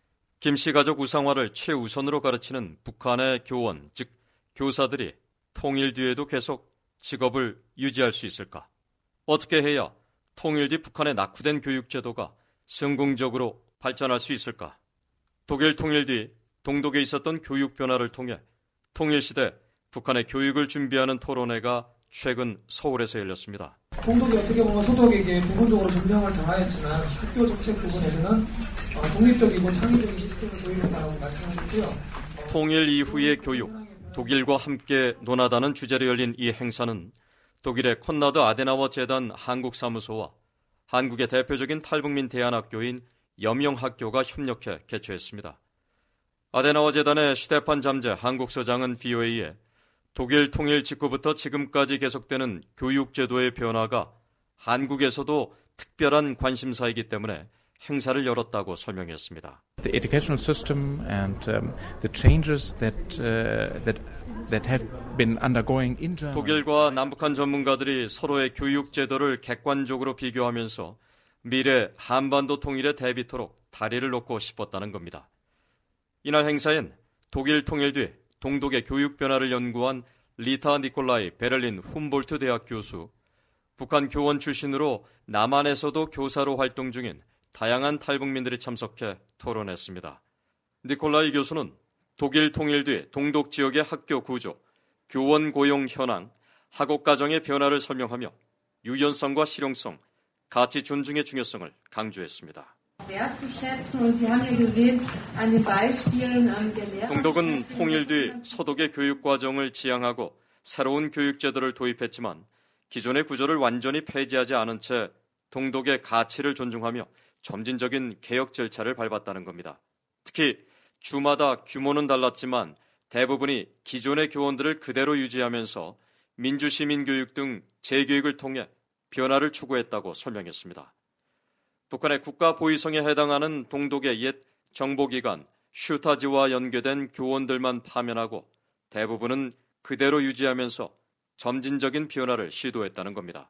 김씨 가족 우상화를 최우선으로 가르치는 북한의 교원, 즉 교사들이 통일 뒤에도 계속 직업을 유지할 수 있을까? 어떻게 해야 통일 뒤 북한의 낙후된 교육 제도가 성공적으로 발전할 수 있을까? 독일 통일 뒤 동독에 있었던 교육 변화를 통해 통일 시대 북한의 교육을 준비하는 토론회가 최근 서울에서 열렸습니다. 동독이 어떻게 보면 서독에게 부분적으로 점령을 당하였지만 학교 정책 부분에서는 독립적이고 창의적인 시스템을 도입했다고 말씀하셨고요. 통일 이후의 교육, 독일과 함께 논하다는 주제로 열린 이 행사는 독일의 콘라드 아데나워 재단 한국사무소와 한국의 대표적인 탈북민 대안학교인 여명학교가 협력해 개최했습니다. 아데나워 재단의 슈테판 잠재 한국소장은 VOA에 독일 통일 직후부터 지금까지 계속되는 교육제도의 변화가 한국에서도 특별한 관심사이기 때문에 행사를 열었다고 설명했습니다. The educational system and the changes that have been undergoing in Germany. 독일과 남북한 전문가들이 서로의 교육 제도를 객관적으로 비교하면서 미래 한반도 통일에 대비토록 다리를 놓고 싶었다는 겁니다. 이날 행사엔 독일 통일 뒤 동독의 교육 변화를 연구한 리타 니콜라이 베를린 훔볼트 대학 교수, 북한 교원 출신으로 남한에서도 교사로 활동 중인 다양한 탈북민들이 참석해 토론했습니다. 니콜라이 교수는 독일 통일 뒤 동독 지역의 학교 구조, 교원 고용 현황, 학업 과정의 변화를 설명하며 유연성과 실용성, 가치 존중의 중요성을 강조했습니다. 동독은 통일 뒤 서독의 교육 과정을 지향하고 새로운 교육 제도를 도입했지만 기존의 구조를 완전히 폐지하지 않은 채 동독의 가치를 존중하며 점진적인 개혁 절차를 밟았다는 겁니다. 특히 주마다 규모는 달랐지만 대부분이 기존의 교원들을 그대로 유지하면서 민주시민교육 등 재교육을 통해 변화를 추구했다고 설명했습니다. 북한의 국가보위성에 해당하는 동독의 옛 정보기관 슈타지와 연계된 교원들만 파면하고 대부분은 그대로 유지하면서 점진적인 변화를 시도했다는 겁니다.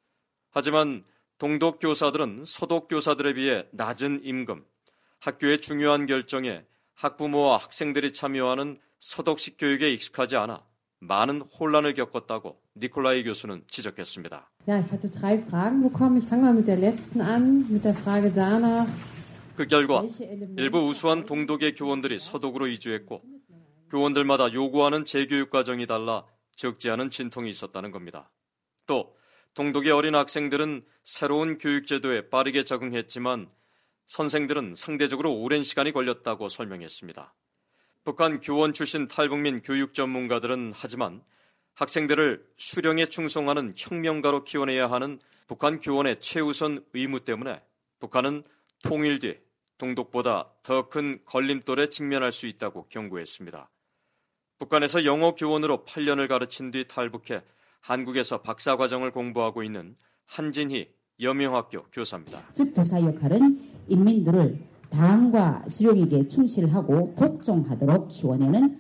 하지만 동독 교사들은 서독 교사들에 비해 낮은 임금, 학교의 중요한 결정에 학부모와 학생들이 참여하는 서독식 교육에 익숙하지 않아 많은 혼란을 겪었다고 니콜라이 교수는 지적했습니다. Ja, ich hatte 3 Fragen bekommen. Ich fange mal mit der letzten an, mit der Frage danach. 그 결과 일부 우수한 동독의 교원들이 서독으로 이주했고 교원들마다 요구하는 재교육 과정이 달라 적지 않은 진통이 있었다는 겁니다. 또 동독의 어린 학생들은 새로운 교육 제도에 빠르게 적응했지만 선생들은 상대적으로 오랜 시간이 걸렸다고 설명했습니다. 북한 교원 출신 탈북민 교육 전문가들은 하지만 학생들을 수령에 충성하는 혁명가로 키워내야 하는 북한 교원의 최우선 의무 때문에 북한은 통일 뒤 동독보다 더 큰 걸림돌에 직면할 수 있다고 경고했습니다. 북한에서 영어 교원으로 8년을 가르친 뒤 탈북해 한국에서 박사과정을 공부하고 있는 한진희 여명학교 교사입니다. 즉 교사 역할은 인민들을 당과 수령에게 충실하고 복종하도록 키워내는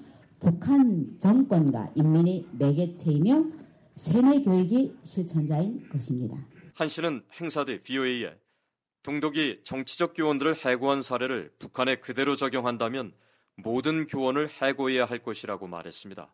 북한 정권과 인민의 매개체이며 세뇌 교육이 실천자인 것입니다. 한 씨는 행사 뒤 VOA에 동독이 정치적 교원들을 해고한 사례를 북한에 그대로 적용한다면 모든 교원을 해고해야 할 것이라고 말했습니다.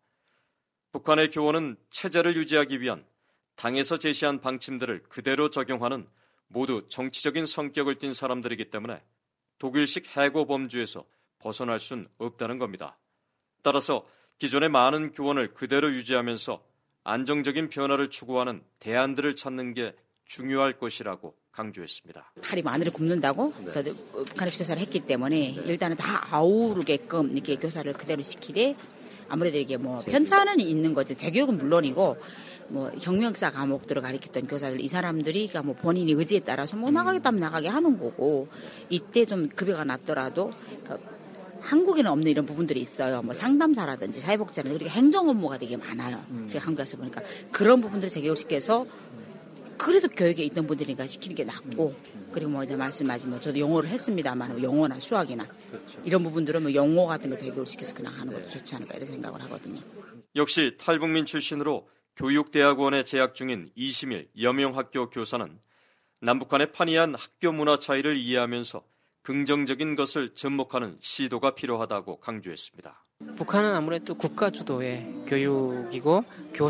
북한의 교원은 체제를 유지하기 위한 당에서 제시한 방침들을 그대로 적용하는 모두 정치적인 성격을 띤 사람들이기 때문에 독일식 해고 범주에서 벗어날 수는 없다는 겁니다. 따라서 기존의 많은 교원을 그대로 유지하면서 안정적인 변화를 추구하는 대안들을 찾는 게 중요할 것이라고 강조했습니다. 팔이 마늘을 굽는다고 저도 북한에서 교사를 했기 때문에 일단은 다 아우르게끔 이렇게 교사를 그대로 시키되 아무래도 이게 뭐 편차는 있는 거죠. 재교육은 물론이고 뭐 혁명사 과목들을 가르쳤던 교사들 이 사람들이 그러니까 뭐 본인이 의지에 따라서 뭐 나가겠다면 나가게 하는 거고 이때 좀 급여가 낮더라도 그러니까 한국에는 없는 이런 부분들이 있어요. 뭐 상담사라든지 사회복지라든지 그리고 행정 업무가 되게 많아요. 제가 한국에 와서 보니까 그런 부분들을 재교육시켜서 그래도 교육에 있던 분들이니까 시키는 게 낫고 그리고 뭐 이제 말씀하신 뭐 저도 영어를 했습니다만 영어나 수학이나 이런 부분들은 뭐 영어 같은 거 재교육시켜서 그냥 하는 것도 좋지 않을까 이런 생각을 하거든요. 역시 탈북민 출신으로 교육대학원에 재학 중인 이시밀 여명학교 교사는 남북한의 판이한 학교 문화 차이를 이해하면서 긍정적인 것을 접목하는 시도가 필요하다고 강조했습니다. 북한은 아무래도 국가 주도의 교육이고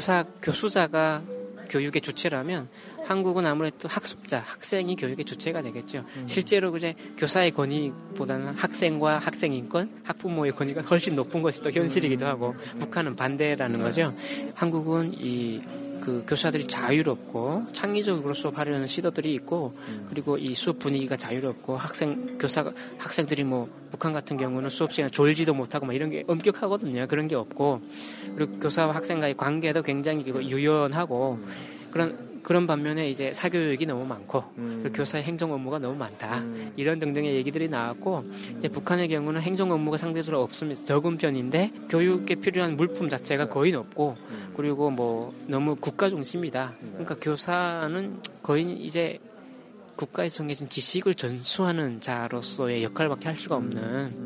교수자가 교육의 주체라면 한국은 아무래도 학습자, 학생이 교육의 주체가 되겠죠. 실제로 그제 교사의 권위보다는 학생과 학생 인권, 학부모의 권위가 훨씬 높은 것이 또 현실이기도 하고 북한은 반대라는 거죠. 한국은 이 그 교사들이 자유롭고 창의적으로 수업하려는 시도들이 있고 그리고 이 수업 분위기가 자유롭고 학생들이 뭐 북한 같은 경우는 수업 시간에 졸지도 못하고 막 이런 게 엄격하거든요. 그런 게 없고 그리고 교사와 학생과의 관계도 굉장히 유연하고 그런 반면에 이제 사교육이 너무 많고 그리고 교사의 행정 업무가 너무 많다 이런 등등의 얘기들이 나왔고 이제 북한의 경우는 행정 업무가 상대적으로 없으면서 적은 편인데 교육에 필요한 물품 자체가 거의 없고 그리고 뭐 너무 국가 중심이다. 그러니까 교사는 거의 이제 국가에서 정해진 지식을 전수하는 자로서의 역할밖에 할 수가 없는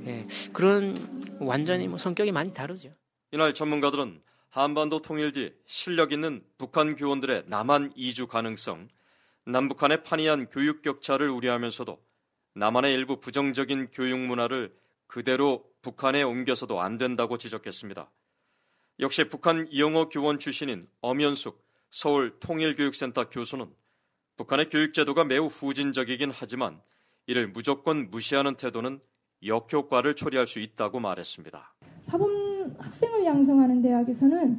그런 완전히 뭐 성격이 많이 다르죠. 이날 전문가들은 한반도 통일 뒤 실력 있는 북한 교원들의 남한 이주 가능성, 남북한의 판이한 교육 격차를 우려하면서도 남한의 일부 부정적인 교육 문화를 그대로 북한에 옮겨서도 안 된다고 지적했습니다. 역시 북한 영어 교원 출신인 엄연숙 서울 통일교육센터 교수는 북한의 교육제도가 매우 후진적이긴 하지만 이를 무조건 무시하는 태도는 역효과를 초래할 수 있다고 말했습니다. 사범 학생을 양성하는 대학에서는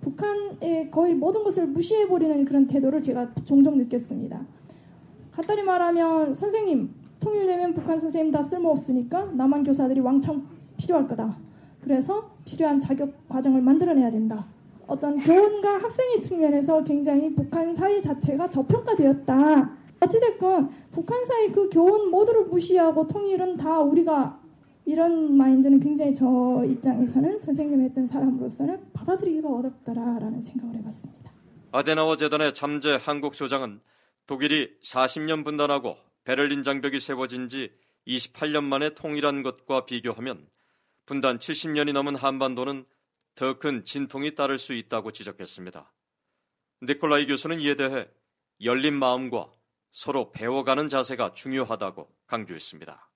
북한의 거의 모든 것을 무시해버리는 그런 태도를 제가 종종 느꼈습니다. 간단히 말하면 선생님, 통일되면 북한 선생님 다 쓸모없으니까 남한 교사들이 왕창 필요할 거다. 그래서 필요한 자격 과정을 만들어내야 된다. 어떤 교원과 학생의 측면에서 굉장히 북한 사회 자체가 저평가되었다. 어찌됐건 북한 사회 그 교원 모두를 무시하고 통일은 다 우리가 이런 마인드는 굉장히 저 입장에서는 선생님 했던 사람으로서는 받아들이기가 어렵다라는 생각을 해봤습니다. 아데나워 재단의 잠재 한국 소장은 독일이 40년 분단하고 베를린 장벽이 세워진 지 28년 만에 통일한 것과 비교하면 분단 70년이 넘은 한반도는 더 큰 진통이 따를 수 있다고 지적했습니다. 니콜라이 교수는 이에 대해 열린 마음과 서로 배워가는 자세가 중요하다고 강조했습니다.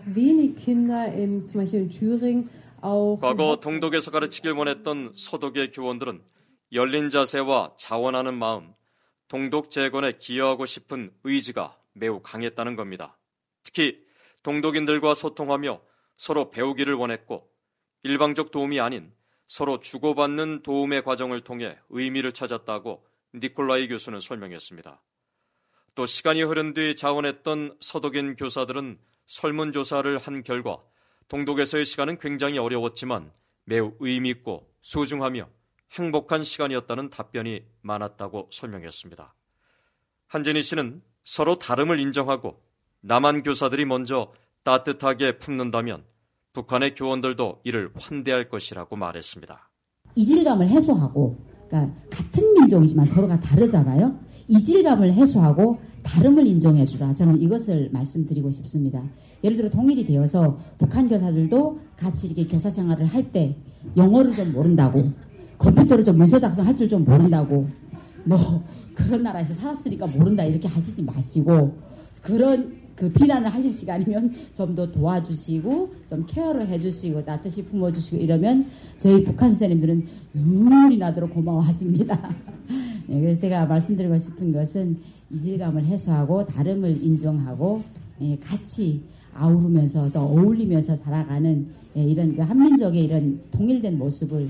과거 동독에서 가르치길 원했던 서독의 교원들은 열린 자세와 자원하는 마음, 동독 재건에 기여하고 싶은 의지가 매우 강했다는 겁니다. 특히 동독인들과 소통하며 서로 배우기를 원했고 일방적 도움이 아닌 서로 주고받는 도움의 과정을 통해 의미를 찾았다고 니콜라이 교수는 설명했습니다. 또 시간이 흐른 뒤 자원했던 서독인 교사들은 설문조사를 한 결과 동독에서의 시간은 굉장히 어려웠지만 매우 의미 있고 소중하며 행복한 시간이었다는 답변이 많았다고 설명했습니다. 한진희 씨는 서로 다름을 인정하고 남한 교사들이 먼저 따뜻하게 품는다면 북한의 교원들도 이를 환대할 것이라고 말했습니다. 이질감을 해소하고 그러니까 같은 민족이지만 서로가 다르잖아요. 이질감을 해소하고 다름을 인정해주라. 저는 이것을 말씀드리고 싶습니다. 예를 들어 통일이 되어서 북한 교사들도 같이 이렇게 교사 생활을 할 때 영어를 좀 모른다고 컴퓨터를 좀 문서 작성할 줄 좀 모른다고 뭐 그런 나라에서 살았으니까 모른다 이렇게 하시지 마시고 그런 그 비난을 하실 시간이면 좀 더 도와주시고 좀 케어를 해주시고 따뜻이 품어주시고 이러면 저희 북한 선생님들은 눈물이 나도록 고마워하십니다. 네, 그래서 제가 말씀드리고 싶은 것은 이질감을 해소하고 다름을 인정하고 같이 아우르면서 또 어울리면서 살아가는 이런 그 한민족의 이런 통일된 모습을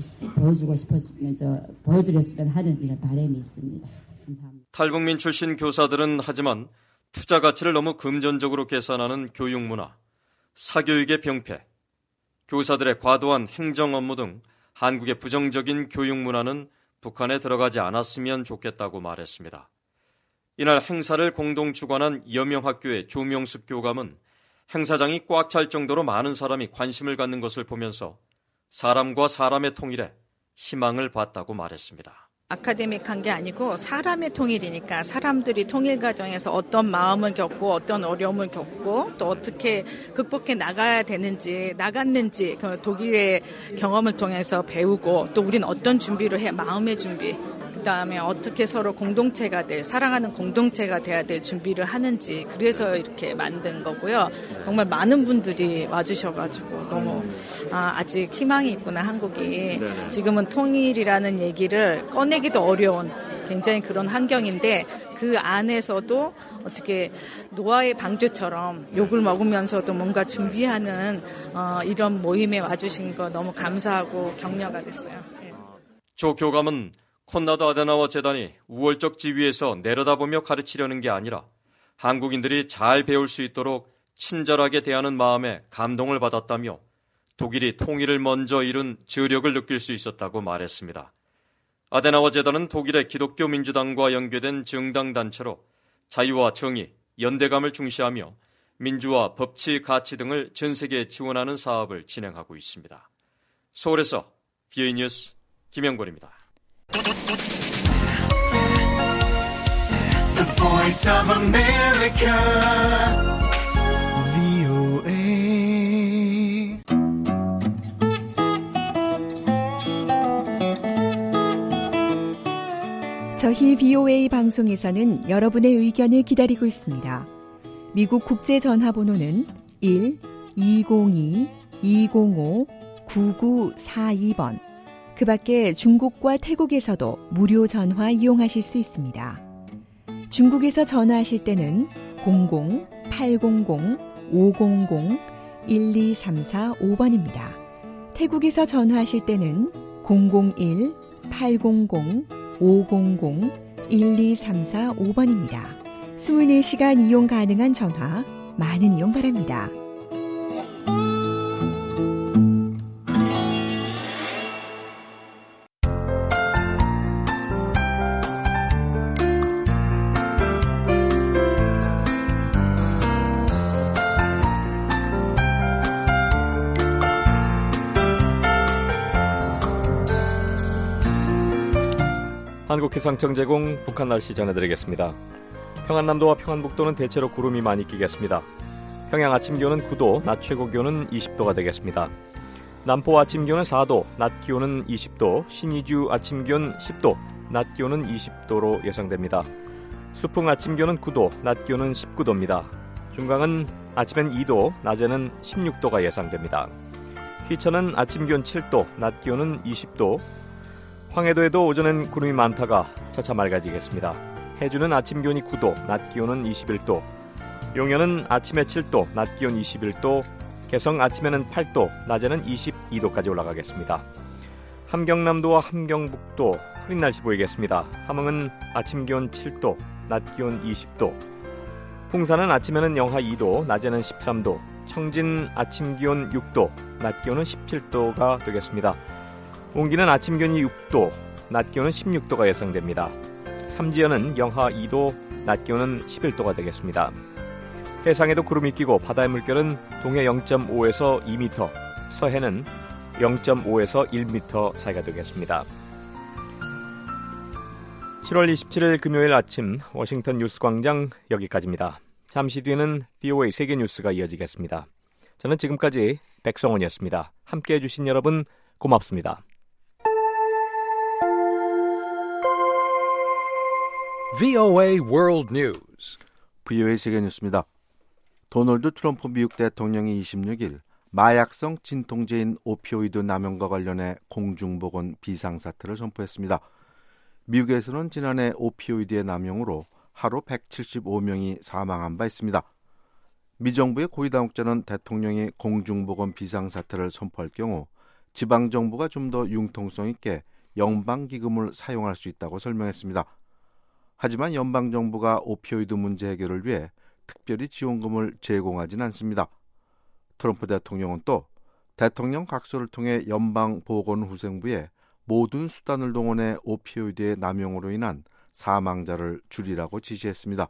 보여드렸으면 하는 이런 바람이 있습니다. 감사합니다. 탈북민 출신 교사들은 하지만 투자 가치를 너무 금전적으로 계산하는 교육 문화, 사교육의 병폐, 교사들의 과도한 행정 업무 등 한국의 부정적인 교육 문화는 북한에 들어가지 않았으면 좋겠다고 말했습니다. 이날 행사를 공동 주관한 여명학교의 조명숙 교감은 행사장이 꽉 찰 정도로 많은 사람이 관심을 갖는 것을 보면서 사람과 사람의 통일에 희망을 봤다고 말했습니다. 아카데믹한 게 아니고 사람의 통일이니까 사람들이 통일 과정에서 어떤 마음을 겪고 어떤 어려움을 겪고 또 어떻게 극복해 나갔는지 그 독일의 경험을 통해서 배우고 또 우리는 어떤 준비를 해 마음의 준비 그다음에 어떻게 서로 공동체가 사랑하는 공동체가 돼야 될 준비를 하는지 그래서 이렇게 만든 거고요. 정말 많은 분들이 와주셔가지고 너무 아직 희망이 있구나 한국이. 지금은 통일이라는 얘기를 꺼내기도 어려운 굉장히 그런 환경인데 그 안에서도 어떻게 노아의 방주처럼 욕을 먹으면서도 뭔가 준비하는 이런 모임에 와주신 거 너무 감사하고 격려가 됐어요. 조 교감은 콘라드 아데나워 재단이 우월적 지위에서 내려다보며 가르치려는 게 아니라 한국인들이 잘 배울 수 있도록 친절하게 대하는 마음에 감동을 받았다며 독일이 통일을 먼저 이룬 저력을 느낄 수 있었다고 말했습니다. 아데나워 재단은 독일의 기독교 민주당과 연계된 정당 단체로 자유와 정의, 연대감을 중시하며 민주화, 법치, 가치 등을 전 세계에 지원하는 사업을 진행하고 있습니다. 서울에서 VOA 뉴스 김영권입니다. The Voice of America, VOA. 저희 VOA 방송에서는 여러분의 의견을 기다리고 있습니다. 미국 국제전화번호는 1-202-205-9942번. 그 밖에 중국과 태국에서도 무료 전화 이용하실 수 있습니다. 중국에서 전화하실 때는 00-800-500-1234-5번입니다. 태국에서 전화하실 때는 001-800-500-1234-5번입니다. 24시간 이용 가능한 전화, 많은 이용 바랍니다. 한국기상청 제공 북한 날씨 전해드리겠습니다. 평안남도와 평안북도는 대체로 구름이 많이 끼겠습니다. 평양 아침 기온은 9도, 낮 최고 기온은 20도가 되겠습니다. 남포 아침 기온은 4도, 낮 기온은 20도, 신의주 아침 기온 10도, 낮 기온은 20도로 예상됩니다. 수풍 아침 기온은 9도, 낮 기온은 19도입니다. 중강은 아침엔 2도, 낮에는 16도가 예상됩니다. 희천은 아침 기온 7도, 낮 기온은 20도, 황해도에도 오전엔 구름이 많다가 차차 맑아지겠습니다. 해주는 아침 기온이 9도, 낮 기온은 21도, 용현은 아침에 7도, 낮 기온 21도, 개성 아침에는 8도, 낮에는 22도까지 올라가겠습니다. 함경남도와 함경북도 흐린 날씨 보이겠습니다. 함흥은 아침 기온 7도, 낮 기온 20도, 풍산은 아침에는 영하 2도, 낮에는 13도, 청진 아침 기온 6도, 낮 기온은 17도가 되겠습니다. 옹기는 아침 기온이 6도, 낮 기온은 16도가 예상됩니다. 삼지연은 영하 2도, 낮 기온은 11도가 되겠습니다. 해상에도 구름이 끼고 바다의 물결은 동해 0.5에서 2m, 서해는 0.5에서 1m 사이가 되겠습니다. 7월 27일 금요일 아침 워싱턴 뉴스광장 여기까지입니다. 잠시 뒤에는 VOA 세계뉴스가 이어지겠습니다. 저는 지금까지 백성원이었습니다. 함께해 주신 여러분 고맙습니다. VOA World News. VOA 세계뉴스입니다. 도널드 트럼프 미국 대통령이 26일 마약성 진통제인 오피오이드 남용과 관련해 공중보건 비상사태를 선포했습니다. 미국에서는 지난해 오피오이드의 남용으로 하루 175명이 사망한 바 있습니다. 미 정부의 고위 당국자는 대통령이 공중보건 비상사태를 선포할 경우 지방정부가 좀 더 융통성 있게 연방기금을 사용할 수 있다고 설명했습니다. 하지만 연방정부가 오피오이드 문제 해결을 위해 특별히 지원금을 제공하진 않습니다. 트럼프 대통령은 또 대통령 각서를 통해 연방보건후생부에 모든 수단을 동원해 오피오이드의 남용으로 인한 사망자를 줄이라고 지시했습니다.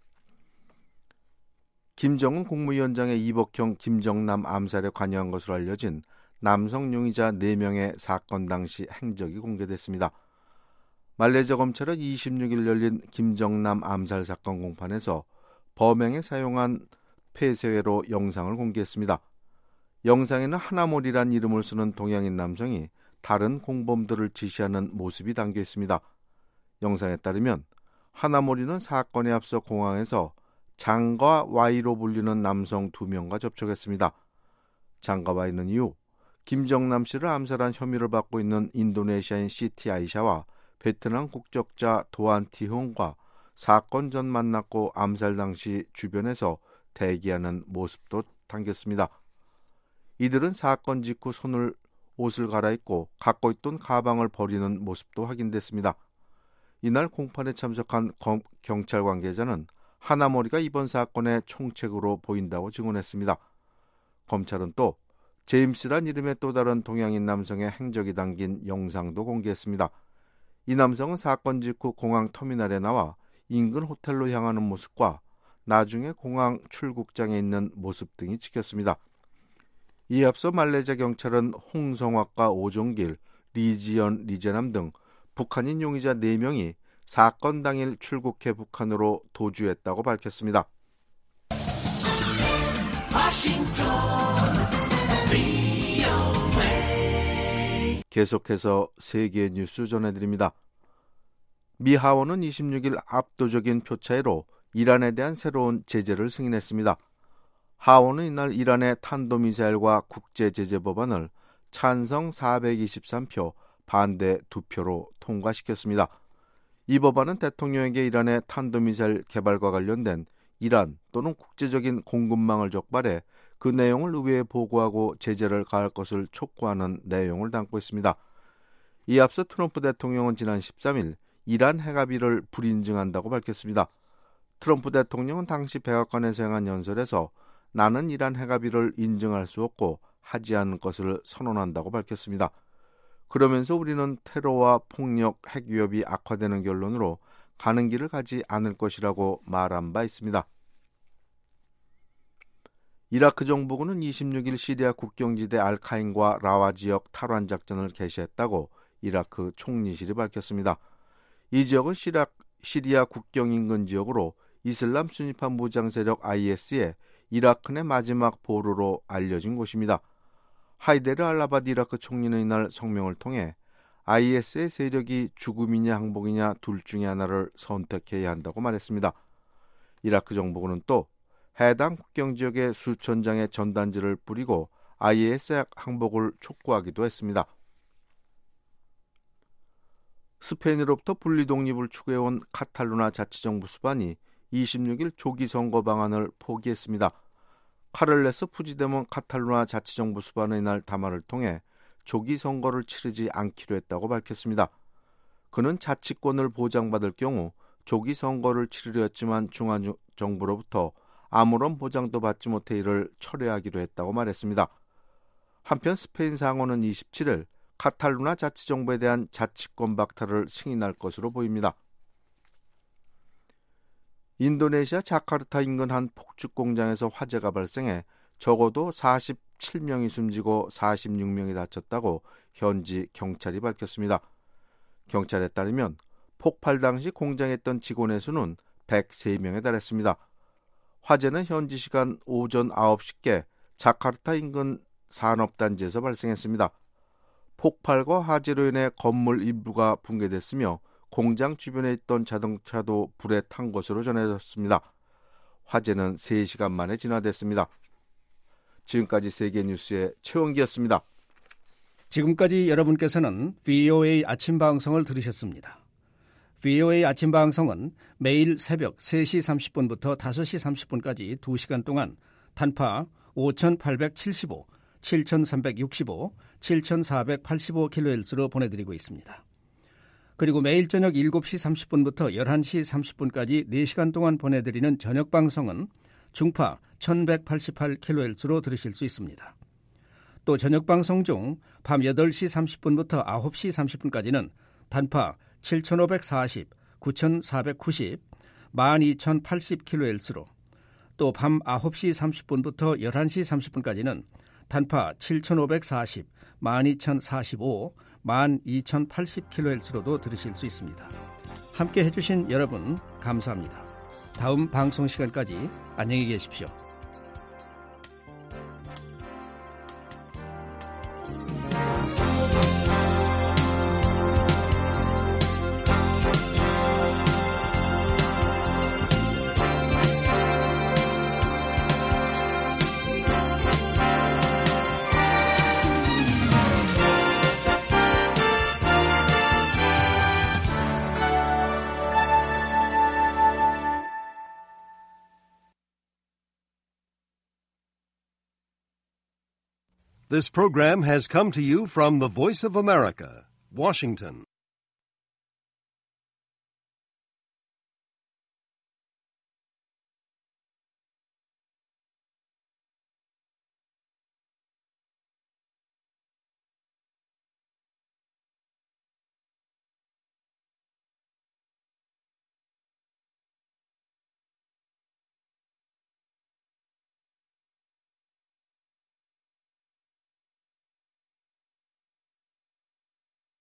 김정은 국무위원장의 이복형 김정남 암살에 관여한 것으로 알려진 남성 용의자 4명의 사건 당시 행적이 공개됐습니다. 말레이시아 검찰은 26일 열린 김정남 암살 사건 공판에서 범행에 사용한 폐쇄회로 영상을 공개했습니다. 영상에는 하나몰이란 이름을 쓰는 동양인 남성이 다른 공범들을 지시하는 모습이 담겨 있습니다. 영상에 따르면 하나몰이는 사건에 앞서 공항에서 장과 Y로 불리는 남성 2명과 접촉했습니다. 장과 Y는 이후 김정남 씨를 암살한 혐의를 받고 있는 인도네시아인 시티 아이샤와 베트남 국적자 도안 티홍과 사건 전 만났고 암살 당시 주변에서 대기하는 모습도 담겼습니다. 이들은 사건 직후 옷을 갈아입고 갖고 있던 가방을 버리는 모습도 확인됐습니다. 이날 공판에 참석한 경찰 관계자는 하나머리가 이번 사건의 총책으로 보인다고 증언했습니다. 검찰은 또 제임스란 이름의 또 다른 동양인 남성의 행적이 담긴 영상도 공개했습니다. 이 남성은 사건 직후 공항 터미널에 나와 인근 호텔로 향하는 모습과 나중에 공항 출국장에 있는 모습 등이 찍혔습니다. 이에 앞서 말레이시아 경찰은 홍성학과 오종길, 리지연, 리제남 등 북한인 용의자 4명이 사건 당일 출국해 북한으로 도주했다고 밝혔습니다. 계속해서 세계 뉴스 전해드립니다. 미 하원은 26일 압도적인 표차이로 이란에 대한 새로운 제재를 승인했습니다. 하원은 이날 이란의 탄도미사일과 국제제재 법안을 찬성 423표, 반대 2표로 통과시켰습니다. 이 법안은 대통령에게 이란의 탄도미사일 개발과 관련된 이란 또는 국제적인 공급망을 적발해 그 내용을 의회에 보고하고 제재를 가할 것을 촉구하는 내용을 담고 있습니다. 이에 앞서 트럼프 대통령은 지난 13일 이란 핵합의를 불인증한다고 밝혔습니다. 트럼프 대통령은 당시 백악관에서 행한 연설에서 나는 이란 핵합의를 인증할 수 없고 하지 않을 것을 선언한다고 밝혔습니다. 그러면서 우리는 테러와 폭력, 핵 위협이 악화되는 결론으로 가는 길을 가지 않을 것이라고 말한 바 있습니다. 이라크 정부군은 26일 시리아 국경지대 알카인과 라와 지역 탈환 작전을 개시했다고 이라크 총리실이 밝혔습니다. 이 지역은 시리아 국경 인근 지역으로 이슬람 순위파 무장 세력 IS의 이라크 내 마지막 보루로 알려진 곳입니다. 하이데르 알라바드 이라크 총리는 이날 성명을 통해 IS의 세력이 죽음이냐 항복이냐 둘 중에 하나를 선택해야 한다고 말했습니다. 이라크 정부군은 또 해당 국경 지역에 수천 장의 전단지를 뿌리고 IS 항복을 촉구하기도 했습니다. 스페인으로부터 분리 독립을 추구해온 카탈루나 자치정부 수반이 26일 조기 선거 방안을 포기했습니다. 카를레스 푸지데몬 카탈루나 자치정부 수반은 이날 담화를 통해 조기 선거를 치르지 않기로 했다고 밝혔습니다. 그는 자치권을 보장받을 경우 조기 선거를 치르려 했지만 중앙정부로부터 아무런 보장도 받지 못해 이를 철회하기로 했다고 말했습니다. 한편 스페인 상원은 27일 카탈루나 자치정부에 대한 자치권 박탈을 승인할 것으로 보입니다. 인도네시아 자카르타 인근 한 폭죽 공장에서 화재가 발생해 적어도 47명이 숨지고 46명이 다쳤다고 현지 경찰이 밝혔습니다. 경찰에 따르면 폭발 당시 공장에 있던 직원의 수는 103명에 달했습니다. 화재는 현지 시간 오전 9시께 자카르타 인근 산업단지에서 발생했습니다. 폭발과 화재로 인해 건물 일부가 붕괴됐으며 공장 주변에 있던 자동차도 불에 탄 것으로 전해졌습니다. 화재는 3시간 만에 진화됐습니다. 지금까지 세계뉴스의 최원기였습니다. 지금까지 여러분께서는 VOA 아침 방송을 들으셨습니다. VOA 아침 방송은 매일 새벽 3시 30분부터 5시 30분까지 2시간 동안 단파 5875, 7365, 7485kHz로 보내드리고 있습니다. 그리고 매일 저녁 7시 30분부터 11시 30분까지 4시간 동안 보내드리는 저녁 방송은 중파 1188kHz로 들으실 수 있습니다. 또 저녁 방송 중 밤 8시 30분부터 9시 30분까지는 단파 7540, 9490, 12080kHz로 또 밤 9시 30분부터 11시 30분까지는 단파 7540, 12045, 12080kHz로도 들으실 수 있습니다. 함께 해주신 여러분 감사합니다. 다음 방송 시간까지 안녕히 계십시오. This program has come to you from the Voice of America, Washington.